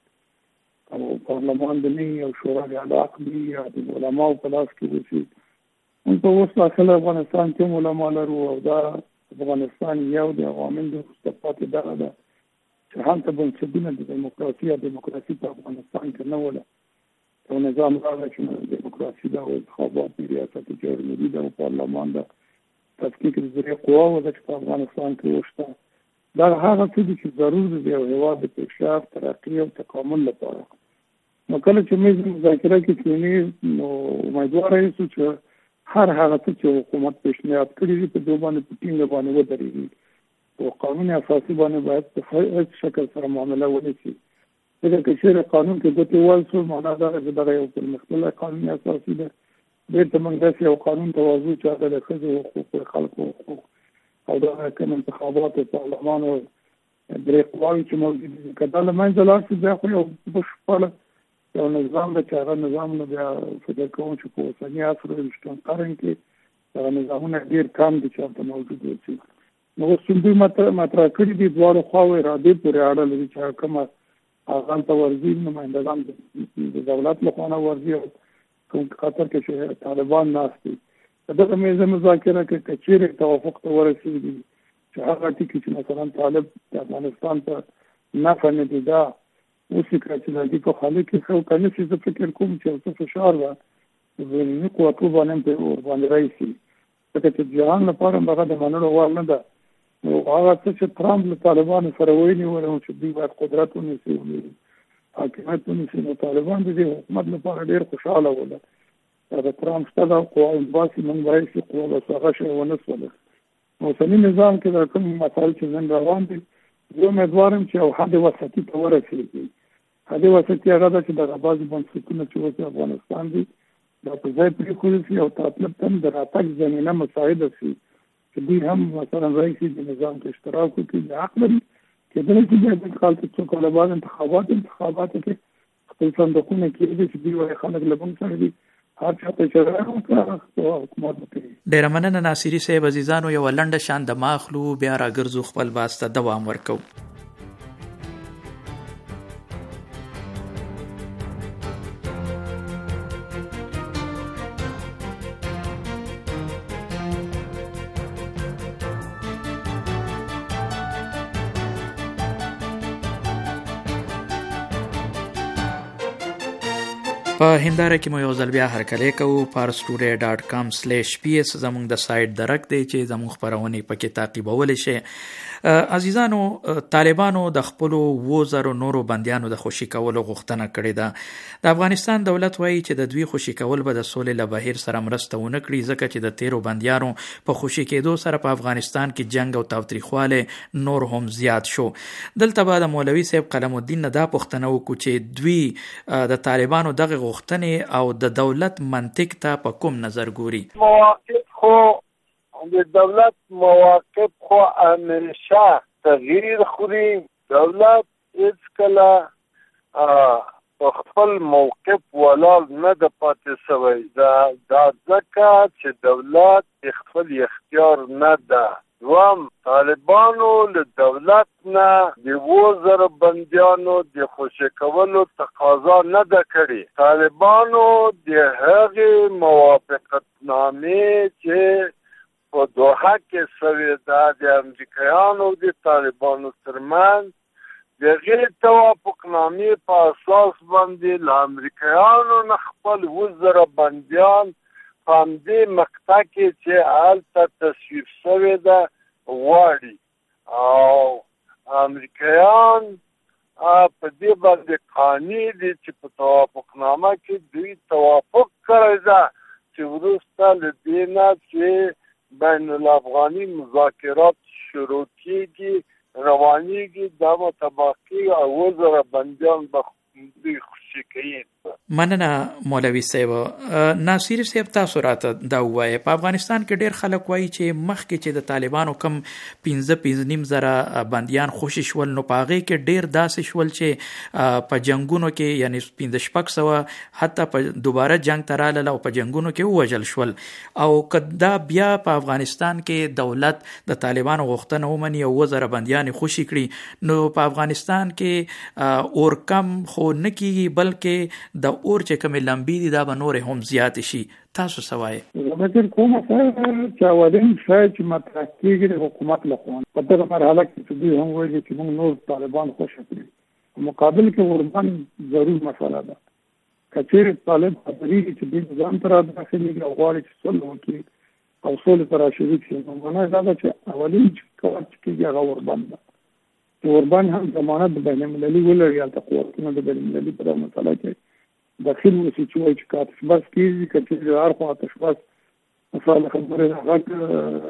او پارلمان د نه او شورا د علاق دي یا د علماو په لاس کې وشي. موږ په اوس اصل افغانستان کې علما لرو او دا افغانستان یو د عوامل د وروسته پاتې دغه ده چې هلته بنسټونه د دیموکراسي او دیموکراسي په افغانستان کې نه وله. یو نظام راغی چې دیموکراسي ده او انتخابات د ریاست جمهوري ده او پارلمان ده، تفکیک د ذریعه قواو ده چې په افغانستان کې وشته. دا هغه څه دي چې ضرور دی د هېواد د پیشرفت، ترقي او تکامل لپاره. نو کله چې میز مذاکره کې کېني نو امیدواره یو چې هر هغه څه چې حکومت پیشنهاد کړي دي په دې باندې په ټینګه باندې ودرېږي او قانون اساسي باندې باید په هیڅ شکل سره معامله ونه شي. ځکه که چېرې قانون کې ګوتې وویل شو معنا دا ده چې دغه یو پرمختللی قانون اساسي ده. بېرته موږ داسې یو قانون ته وضع چې هغه د ښځو حقوق، خلکو حقوق او دغه کوم انتخابات او پارلمان او درې قواوې چې موجود دي، که دا له منځه لاړ شي بیا خو یو بشپړ یو نظام ده چې هغه نظام نه بیا فکر کوم چې په اوسني عصر ویشتم قرن کې هغه نظامونه ډېر کم دي چې هلته موجود اوسي. نو اوس دوی مطرح کړي دي دواړو خواوې ارادې پورې اړه لري چې کومه هغه هلته ورځي، نمایندګان د دولت له خوا نه ورځي او کوم خطر کې چې طالبان ناست دي. په دغه میزه مذاکره کې که چېرې توافق ته ورسېږي چې هغه ټکي چې مثلا طالب د افغانستان ته نفع نه دي دا اوس یې کړه چې د دې په خالي کې ښه وکړي چې زه فکر کوم چې یو څه فشار به د بینالمللي قوتو باندې پرې ورباندې راشي. ځکه چې جهان لپاره هغه د منلو وړ نه ده. نو هغه څه چې ټرمپ له طالبانو سره ویلي وو چې دوی باید قدرت ونیسي، حاکمیت ونیسي، نو طالبان د دې حکومت لپاره ډېر خوشحاله وله. د ټرمپ شته دا قوا باسي موږ به راشي قوا بس هغه شی ونه شوله. اوسني نظام کې د کوم مسایل چې نن روان دي زه امیدوارم چې یو حد وسطي ته ورسېږي. حد وسطي هغه ده چې دغه بعضې بنسټونه چې اوس افغانستان دي دا په ځای پرېښودل شي او طالب ته هم د راتګ زمینه مساعده شي چې دوی هم مثلا رئیسي د نظام کې اشتراک وکړي. د حق لري کېدلی چې بیا دې کال ته څو کاله بعد انتخابات انتخاباتو کې خپل صندوقونه کېږدي چې دوی وایي خلک له موږ سره دي هر چا ته اشاره وکړه حکومت وکړي. ډېره مننه ناصري صاحب. عزیزانو یوه لنډه شان د ماخلو بیا راګرځو خپل بحث ته دوام ورکوو. په هنداره کې مو یو ځل بیا هرکلی کوو. پارسټوډی ډاټ کام سلیش پی اس زموږ د سایټ درک دی چې زموږ خپرونې پکې تعقیبولی شئ. عزیزانو، طالبانو د خپلو اوو زرو نورو بندیانو د خوشي کولو غوښتنه کړې ده. د افغانستان دولت وایي چې د دوی خوشي کول به د سولې له بهیر سره مرسته ونه کړي، ځکه چې د تیرو بندیانو په خوشي کېدو سره په افغانستان کې جنگ او تاوتریخوالی نور هم زیات شو. دلته به د مولوي صاحب قلم الدین نه دا پوښتنه وکړو چې دوی د طالبانو دغه غوښتنې او د دولت منطق ته په کوم نظر ګوري. مواقف خو د دولت مواقف خو همیشه تغییر خوري. دولت هیڅ کله په خپل موقف ولاړ نه د پاتې سوی. دا ځکه چې دولت خپل اختیار نه ده. دوم، طالبانو له دولت نه د اوو زره بندیانو د خوشي کولو تقاضا نه ده کړې. طالبانو د هغې موافقتنامې چې په دوحه کې سوې ده د امریکایانو د طالبانو ترمنځ د هغې توافقنامې په اساس باندې له امریکایانو نه خپل اووه زره بندیان په همدې مقطع کې چې هلته تصویب شوې ده غواړي، او امریکایان په دې باندې قانع دي چې په توافقنامه کې دوی توافق کړی ده چې وروسته له دې نه چې بین الافغاني مذاکرات شروع کېږي روانېږي، دا مطابقي اووه زره بندیان به دوی خوشي کوي. مننه مولوي صاحب. ناصر صاحب تاسو راته دا ووایه، په افغانستان کې ډېر خلک وایي چې مخکې چې د طالبانو کم پنځه پنځه نیم زره بندیان خوشي شول نو په هغې کې ډېر داسې شول چې په جنګونو کې یعنی پنځه شپږ سوه حتی په دوباره جنګ ته رالل او په جنګونو کې ووژل شول. او که دا بیا په افغانستان کې دولت د طالبانو غوښتنه ومني او اووه زره بندیان خوشي کړي نو په افغانستان کې اور کم خو نه کېږي بلکې د اور چې کومې لمبې دي دا به نورې هم زیاتې شي. تاسو څه وایئ؟ زه فکر کوم چې اولین شی چې مطرح کېږي د حکومت لخوا په دغه مرحله کې چې دوی هم ویلي چې موږ نور طالبان خوشي کړي، په مقابل کې اوربان ضرور مسله ده. که چېرې طالب خبرېږي چې دوی نظام ته را داخلېږي او غواړي چې صلح وکړي او سولې ته را شریک شي، نو معنا دا ده چې اولین کار چې کېږي هغه اوربان ده. چې اوربان هم ضمانت د بین المللي ولري، هلته قوتونه د بین المللي په دغه مسله کې داخل وشي چې وایي چې که اتشبس کېږي، که چېرې د هر خوا اتشبس مثال خبرې هغه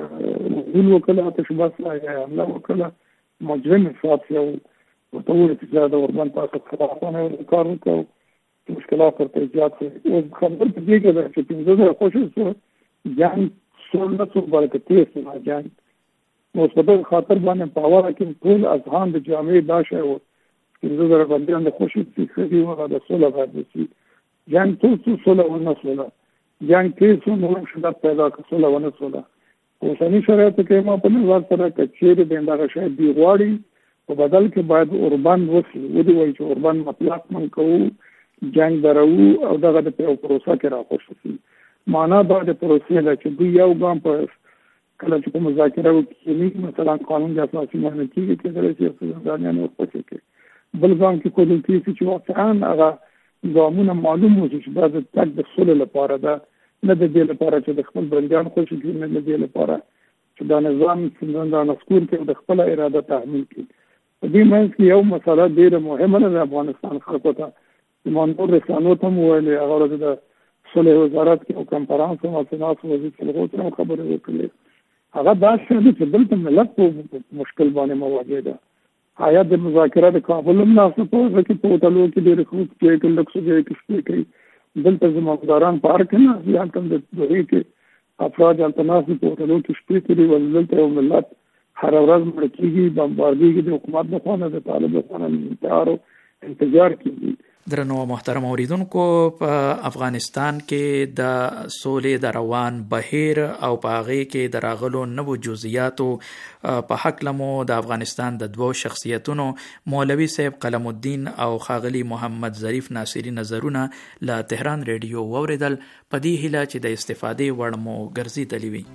وضول وکړه اتشبس یا حمله وکړه مجرم حساب شي او ورته ووایي چې دا د اوربان تاسو خلافانه کار وکړو چې مشکلات ورته ایجاد کړي. اوس خبر په دې کې ده چې پنځه زره خوشي شو جنګ سول نه شو بلکې تېز شو جنګ. نو اوس په دغه خاطر باندې په هواره کې ټول اذهان د جامعې دا شی و پنځه زره بندیان د خوشي ښځې هغه د سوله باید وشي. جنګ ټول څو سوله ونه سوله، جنګ تېز شو نو هم شدت پیدا کړه، سوله ونه سوله. په اوسني شرایطو کې ما په نظر سره که چېرې د دغه شی دوی غواړي په بدل کې باید اوربان وشي، ودې وایي چې اوربان مطلق من کوو، جنګ درو او دغه د یو پروسه کې راخوشي شي. معنا دا د پروسې ده چې دوی یو ګام په کله چې په مذاکره وکړي مثلا قانون د اساسي نه کېږي کېدلی شي زندانیان ورخوشي کړي، بل ګام کې ښودل کېږي چې واقعا هغه ګامونه معلوم وشي چې دا د تګ د سولې لپاره ده، نه د دې لپاره چې د خپل بندیان خوشي کړي، نه د دې لپاره چې دا نظام څنګه نسکور کړي د خپله اراده تحمیل کړي. په دې منځ کې یو مسله ډېره مهمه ده د افغانستان خلکو ته، چې ما نور رسنیو ته هم ویلې، هغه ورځ د صلح وزارت کې یو کنفرانس و، ما سناسو وزیر سلغو سره هم خبرې وکړلې هغه دا څه دی چې دلته ملت په مشکل باندې مواجه ده. آیا د مذاکرات کابل هم ناسو په کې په هوټلو کې ډېر خوب کې کې لکه څه کې شپې کوي دلته زموږداران پارک نه یا هم د دوی کې افراد التناس په هوټلو کې شپې کوي ولدلته یو ملت هر ورځ مړ کېږي بمباردېږي د حکومت د خوا نه د طالب د خوا نه انتظار انتظار کېږي. درنو محترم اوریدونکو په افغانستان کې د سولې د روان بهیر او په هغې کې د راغلو نوو جزئیاتو په حق لمو د افغانستان د دوو شخصیتونو مولوي صاحب قلم الدین او ښاغلي محمد ظریف ناصري نظرونه له تهران ریډیو واوریدل، په دې هیله چې د استفادې وړ مو ګرځېدلي وي.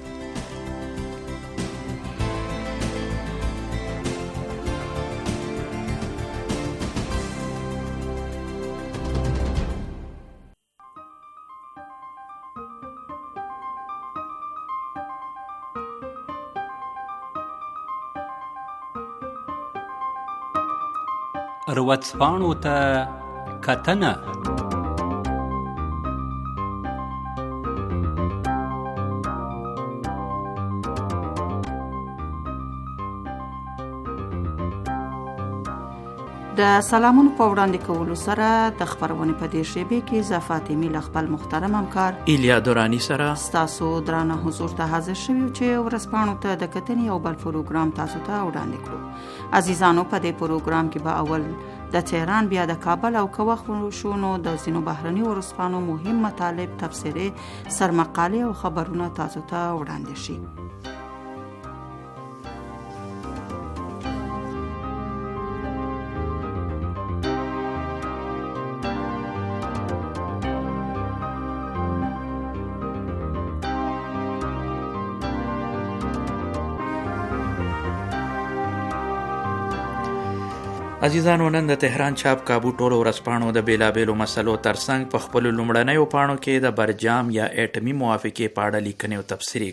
ورځپاڼو ته کتنه. د سلامونو په وړاندې کولو سره د خبرونې په دې شیبې کې اضافات میل خپل محترم همکار ایلیا دورانی سره ستاسو درانه حضور ته حاضر شوی چې ورځپاڼو ته د کتنې او بل پروګرام تاسو ته وړاندې کړو. عزیزانو په دې پروګرام کې به اول د تهران بیا د کابل او کوخ شونو د ځینو بهرني ورځپاڼو مهم مطالب، تفسیري سرمقالې او خبرونه تاسو ته وړاندې شي. عزیزانو، نن د تهران چاپ کابو ټولو ورځپاڼو د بیلابیلو مسلو ترڅنګ په خپلو لومړنیو پاڼو کې د برجام یا اټمي موافقې په اړه لیکنې او تبصرې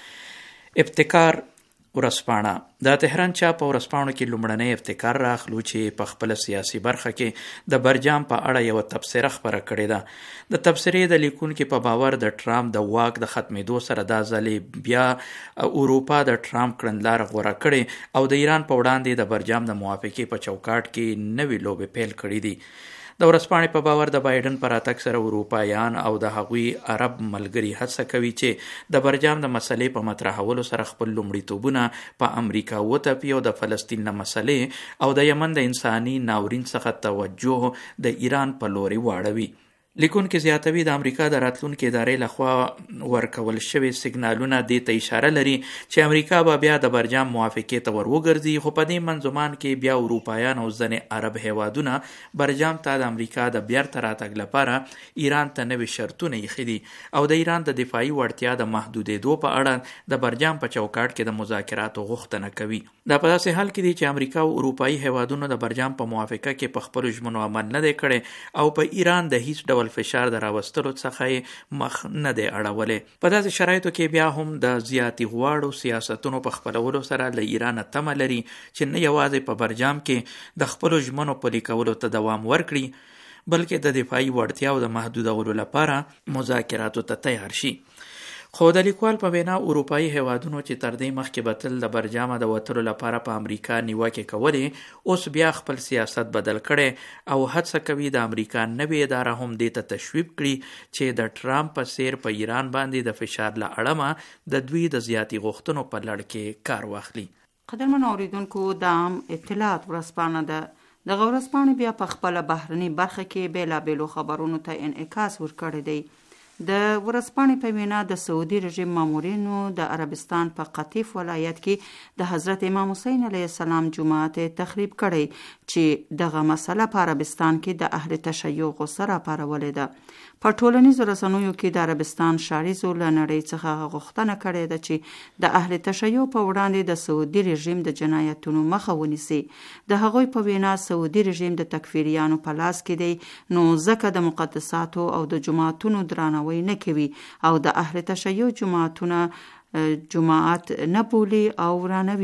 کړي. ابتکار ورځپاڼه د تهران چاپ ورځپاڼو کې لومړنی ابتکار راخلو چې په خپل سیاسي برخه کې د برجام په اړه یو تبصره خبره کړې ده. د تبصرې د لیکونکو په باور د ټرامپ د واک د ختمېدو سره دا ځلې بیا اروپا د ټرامپ کړنلار غوره کړي او د ایران په وړاندې د برجام د موافقې په چوکاټ کې نوې لوبې پیل کړې دي. د ورځپاڼې په باور د بایدن پر راتګ سره اروپایان او د هغوی عرب ملګري هڅه کوي چې د برجام د مسلې په مطرحولو سره خپل لومړیتوبونه په امریکا وتپي او د فلسطین د مسلې او د یمن د انساني ناورین څخه توجه د ایران په لوري واړوي. لیکونکي زیاتوي د امریکا د راتلونکي ادارې لخوا ورکول شوي سیګنالونه دې ته اشاره لري چې امریکا به بیا د برجام موافقې ته ور وګرځي، خو په دې منظومان کې بیا اروپایان او ځینې عرب هیوادونه برجام ته د امریکا د بیرته راتګ لپاره ایران ته نوي شرطونه ایښي دي او د ایران د دفاعي وړتیا د محدودېدو په اړه د برجام په چوکاټ کې د مذاکراتو غوښتنه کوي. دا په داسې حال کې دي چې امریکا او اروپایي هیوادونو د برجام په موافقه کې په خپلو ژمنو عمل نه دی کړی او په ایران د هیڅ ډول فشار د راوستلو څخه مخ نه دی اړولی. په داسې شرایطو کې بیا هم د زیاتې غواړو سیاستونو په خپلولو سره له ایران تمه لري چې نه یوازې په برجام کې د خپلو ژمنو پلي کولو ته دوام ورکړي، بلکې د دفاعي وړتیاو د محدودولو لپاره مذاکراتو ته تیار شي. خو د لیکوال په وینا اروپایي هیوادونو چې تر دې مخکې به تل د برجامه د وتلو لپاره په امریکا نیوکې کولې، اوس بیا خپل سیاست بدل کړي او هڅه کوي د امریکا نوې اداره هم دې ته تشویق کړي چې د ټرامپ په څیر په ایران باندې د فشار له اړمه د دوی د زیاتې غوښتنو په لړ کې کار واخلي. قدرمن اوریدونکو، د عام اطلاعات ورځپاڼه ده. دغه ورځپاڼه بیا په خپله بهرني برخه کې بیلابیلو خبرونو ته انعکاس ورکړی دی. د ورځپاڼې په وینا د سعودي رژیم مامورینو د عربستان په قطیف ولایت کې د حضرت امام حسین علیه السلام جومات تخریب کړی چې دغه مسله په عربستان کې د اهل تشیع غوسه راپارولې ده. په ټولنیزو رسنیو کې د عربستان شاریزو له نړۍ څخه غوښتنه کړې ده چې د اهل تشیع په وړاندې د سعودي رژیم د جنایتونو مخه ونیسي. د هغوی په وینا سعودي رژیم د تکفیریانو په لاس کې دی، نو ځکه د مقدساتو او د جوماتونو درناوی نه کوي او د اهل تشیع جماعتونه جماعت نه بولي او ورانوي.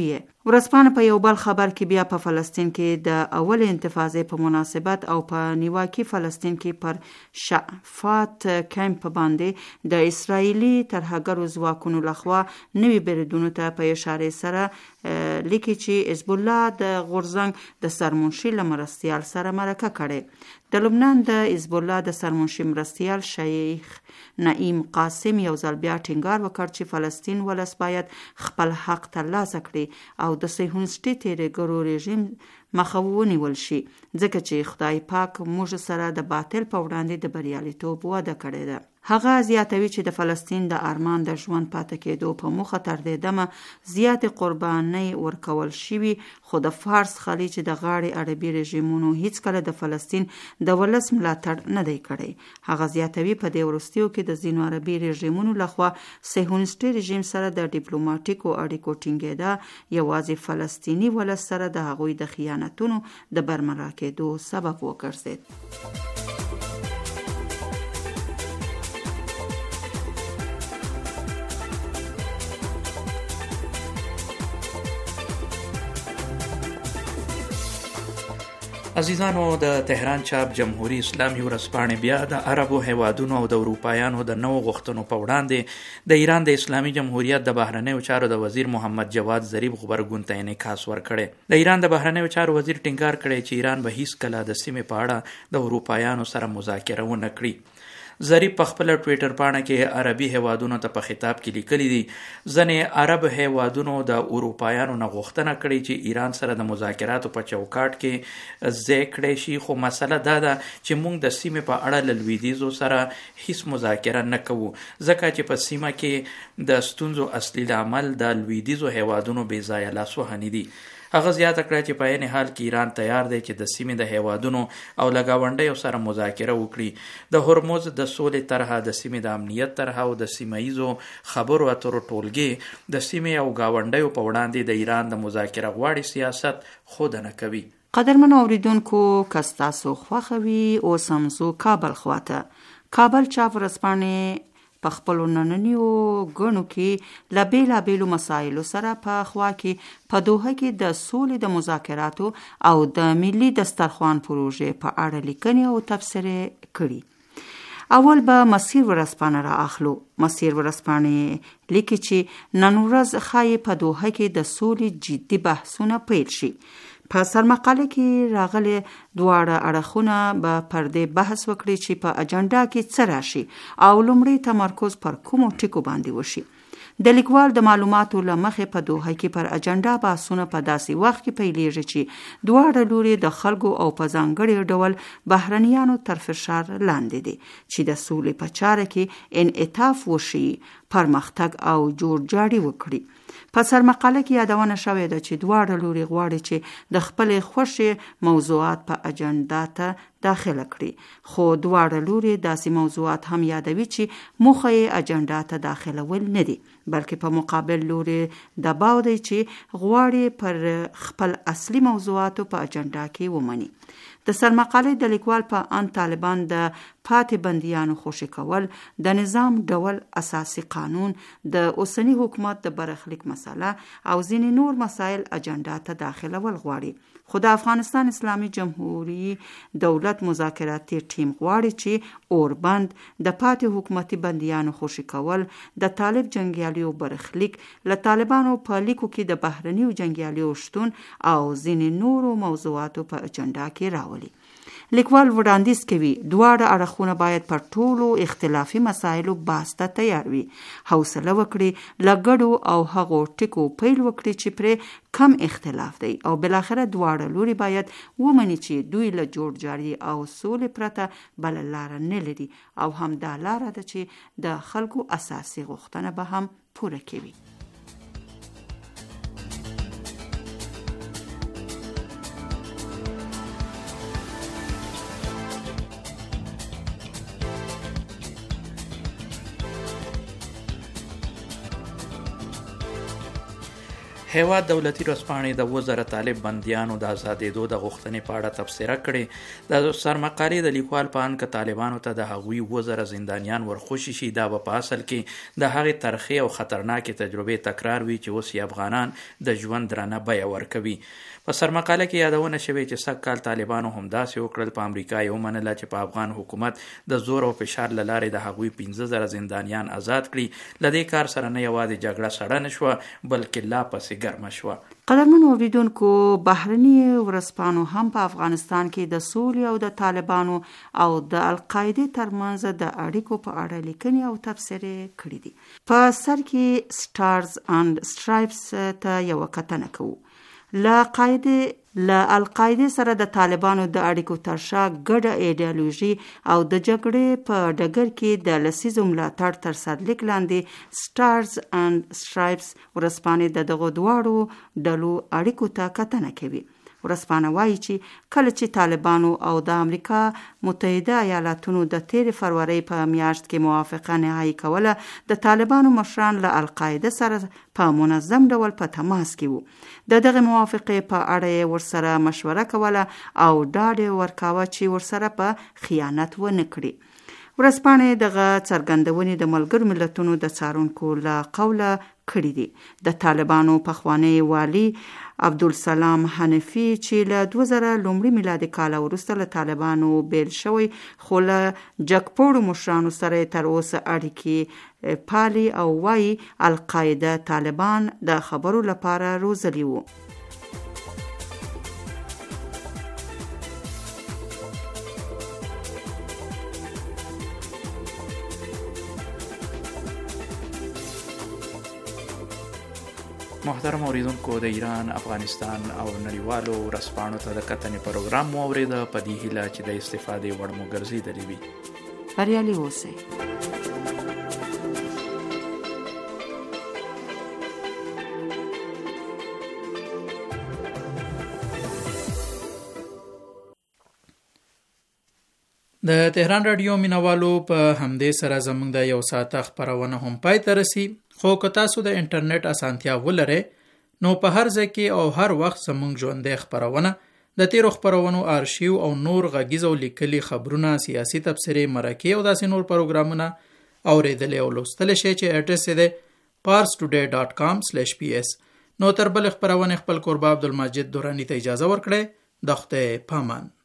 ورځپاڼه په یو بل خبر کې بیا په فلسطین کې د اول انتفاضې په مناسبت او په نیواکي فلسطین کې پر شعفات کمپ باندې د اسرائیلي ترهګرو ځواکونو لخوا نوي بریدونو ته په اشاره سره لیکي چې حزب الله د غورځنګ د سرمنشي له مرستیال سره مرکه کړې. د لبنان د حزب الله د سرمنشي مرستیال شیخ نعیم قاسم یو ځل بیا ټینګار وکړ چې فلسطین ولس باید خپل حق ترلاسه کړي او د صهیونیستي تیرهګرو رژیم مخه ونیول شي، ځکه چې خدای پاک موږ سره د باطل په وړاندې د بریالیتوب وعده کړې ده. هغه زیاتوي چې د فلسطین د ارمان د ژوند پاتې کېدو په موخه تر دې دمه زیات قربانۍ ورکول شوي، خو د فارس خلیج د غاړې عربي رژیمونو هیڅکله د فلسطین د ولس ملاتړ نه دی کړی. هغه زیاتوي په دې وروستیو کې د ځینو عربي رژیمونو لخوا صهیونیستي رژیم سره د ډیپلوماټیکو اړیکو ټینګېدا یوازې فلسطیني ولس سره د هغوی د خیانتونو د برملا کېدو سبب وګرځېد. عزیزانو، د تهران چاپ جمهوریت اسلامي ورځپاڼې بیا د عربو هیوادونو او د اروپایانو د نوو غوښتنو په وړاندې د ایران د اسلامي جمهوریت د بهرنیو چارو د وزیر محمد جواد ظریف غبرګون ته انعکاس ورکړی. د ایران د بهرنیو چارو وزیر ټینګار کړی چې ایران به هیڅ کله د سیمې په اړه د اروپایانو سره مذاکره ونه کړي. ظریف په خپل ټویټر پاڼه کې عربي هیوادونو ته په خطاب کې لیکلي دي، ځینې عرب هیوادونو د اروپایانو نه غوښتنه کړې چې ایران سره د مذاکراتو په چوکاټ کې ځای کړی شي، خو مسله دا ده چې موږ د سیمې په اړه له لویدیځو سره هیڅ مذاکره نه کوو، ځکه چې په سیمه کې د ستونزو اصلي لامل د لویدیځو هیوادونو بې ځایه لاسوهنې دي. هغه زیاته کړه چې په عین حال کې ایران تیار دی چې د سیمې د هیوادونو او له ګاونډیو سره مذاکره وکړي. د هرمز د سولې طرحه، د سیمې د امنیت طرحه او د سیمه ییزو خبرو اترو ټولګې د سیمې او ګاونډیو په وړاندې د ایران د مذاکره غواړي سیاست ښودنه کوي. قدرمنو اوریدونکو، که ستاسو خوښه وي اوس هم ځو کابل خواته. کابل چاپ ورځپاڼې په خپلو نننیو ګڼو کې له بېلابېلو مسایلو سره په خوا کې په دوحه کې د سولې د مذاکراتو او د ملي دسترخوان پروژې په اړه لیکنې او تبصرې کړي. اول به مسیر ورځپاڼه را اخلو. مسیر ورځپاڼې لیکي چې نن ورځ ښایي په دوحه کې د سولې جدي بحثونه پیل شي. په سرمقاله کې راغلي دواړه اړخونه به پر دې بحث وکړي چې په اجنډا کې څه راشي او لومړی تمرکز پر کومو ټکو باندې وشي. د لیکوال د معلوماتو له مخې په دوحه کې پر اجنډا بحثونه په داسې وخت کې پیلېږي چې دواړه لوري د خلکو او په ځانګړي ډول بهرنیانو تر فشار لاندې دي چې د سولې په چاره کې انعطاف وشي، پرمختګ او جوړجاړي وکړي. په سرمقاله کې یادونه شوې ده چې دواړه لوري غواړي چې د خپلې خوښې موضوعات په اجنډا ته داخله کړي، خو دواړه لوري داسې موضوعات هم یادوي چې موخه یې اجنډا ته داخلول نه دي، بلکې په مقابل لوري دباو دی چې غواړي پر خپل اصلي موضوعاتو په اجنډا کې ومني. د سرمقالې د لیکوال په ان طالبان د پاتې بندیانو خوشي کول، د نظام ډول اساسي قانون، د اوسنی حکومت د برخلیک مسله او ځینې نور مسایل اجنډا ته داخلول غواړي. خو د افغانستان اسلامي جمهوریت دولت مذاکراتي ټیم غواړي چې اوربند، د پاتې حکومتي بندیانو خوشي کول، د طالب جنگیالیو برخلیک، له طالبانو په لیکو کې د بهرنیو جنگیالیو شتون او ځینې نورو موضوعاتو په اجنډا کې راولي. لیکوال وړاندیز کوي دواړه اړخونه باید پر ټولو اختلافي مسایلو بحث ته تیار وي، حوصله وکړي، له ګډو او هغو ټکو پیل وکړي چې پرې کم اختلاف دی، او بالاخره دواړه لوري باید ومني چې دوی له جوړجاړي او سولې پرته بل لار نه لري، او هم دا لار ده چې د خلکو اساسي غوښتنه به هم پوره کوي. هیواد دولتي ورځپاڼې د وزره طالب بندیانو د آزادېدو د غوښتنې په اړه تبصره کړې. د سرمقالې د لیکوال په اند که طالبانو ته د هغوی وزره زندانیان ورخوشي شي، دا به په اصل کې د هغې ترخې او خطرناکې تجربې تکرار وي چې اوس یې افغانان د ژوند درنه بیه ورکوي. په سرمقاله کې یادونه شوې چې سږ کال طالبانو همداسې وکړل. په امریکا یې ومنله چې په افغان حکومت د زور او فشار له لارې د هغوی پنځه زره زندانیان آزاد کړي. له دې کار سره نه یوازې جګړه سړه نه شوه، بلکې لا پسې ګرمه شوه. قدرمنو اوریدونکو، بهرني ورځپاڼو هم په افغانستان کې د سولې او د طالبانو او د القاعدې ترمنځ د اړیکو په اړه لیکنې او تبصرې کړې دي. په سر کې سټارز اند سټرایپس ته یوه کتنه کوو. له قاعده له القاعده سره د طالبانو د اړیکو تر شا ګډه ایډیالوژي او د جګړې په ډګر کې د لسیزو ملاتړ تر سرلیک لاندې سټارز اند سټرایپس ورځپاڼې د دغو دواړو ډلو اړیکو ته کتنه کوي. ورځپاڼه وایي چې کله چې طالبانو او د امریکا متحده ایالاتونو د تیرې فروری په میاشت کې موافقه نهایی کوله، د طالبانو مشران له القاعده سره په منظم ډول په تماس کې وو. د دغه موافقې په اړه ورسره مشوره کوله او ډاډ ورکاوه چې ورسره په خیانت ونه کړي. ورځپاڼې دغه څرګندونې د ملګرو ملتونو د څارونکو له قوله کړي دي. د طالبانو پخوانی والی عبدالسلام حنفي چې له دوه زره لومړي میلادي کال وروسته له طالبانو بیل شوی، خو له جګپوړو مشرانو سره تر اوسه اړیکې پالي او وايي القاعده طالبان د خبرو لپاره روزلي وو. محترم اوریدونکو، د ایران، افغانستان او نړیوالو ورځپاڼو ته د کتنې پروګرام مو اورېده. په دې هیله چې د استفادې وړ مو ګرځېدلی وي. بریالي اوسئ. د تهران رادیو مینوالو، په همدې سره زموږ د یو ساعته خپرونه هم پای ته رسي. خو که تاسو د انټرنیټ اسانتیا ولرئ، نو په هر ځای کې او هر وخت زموږ ژوندۍ خپرونه، د تیرو خپرونو آرشیو او نور غږیز او لیکلي خبرونه، سیاسي تبصرې، مرکې او داسې نور پروګرامونه اورېدلی او لوستلی شئ چې اډرس یې دی پارس ټوډے ډاټ کام سلیش پی ایس. نو تر بلې خپرونې خپل کوربه عبدالمجید دوراني ته اجازه ورکړئ. د خدای پامان.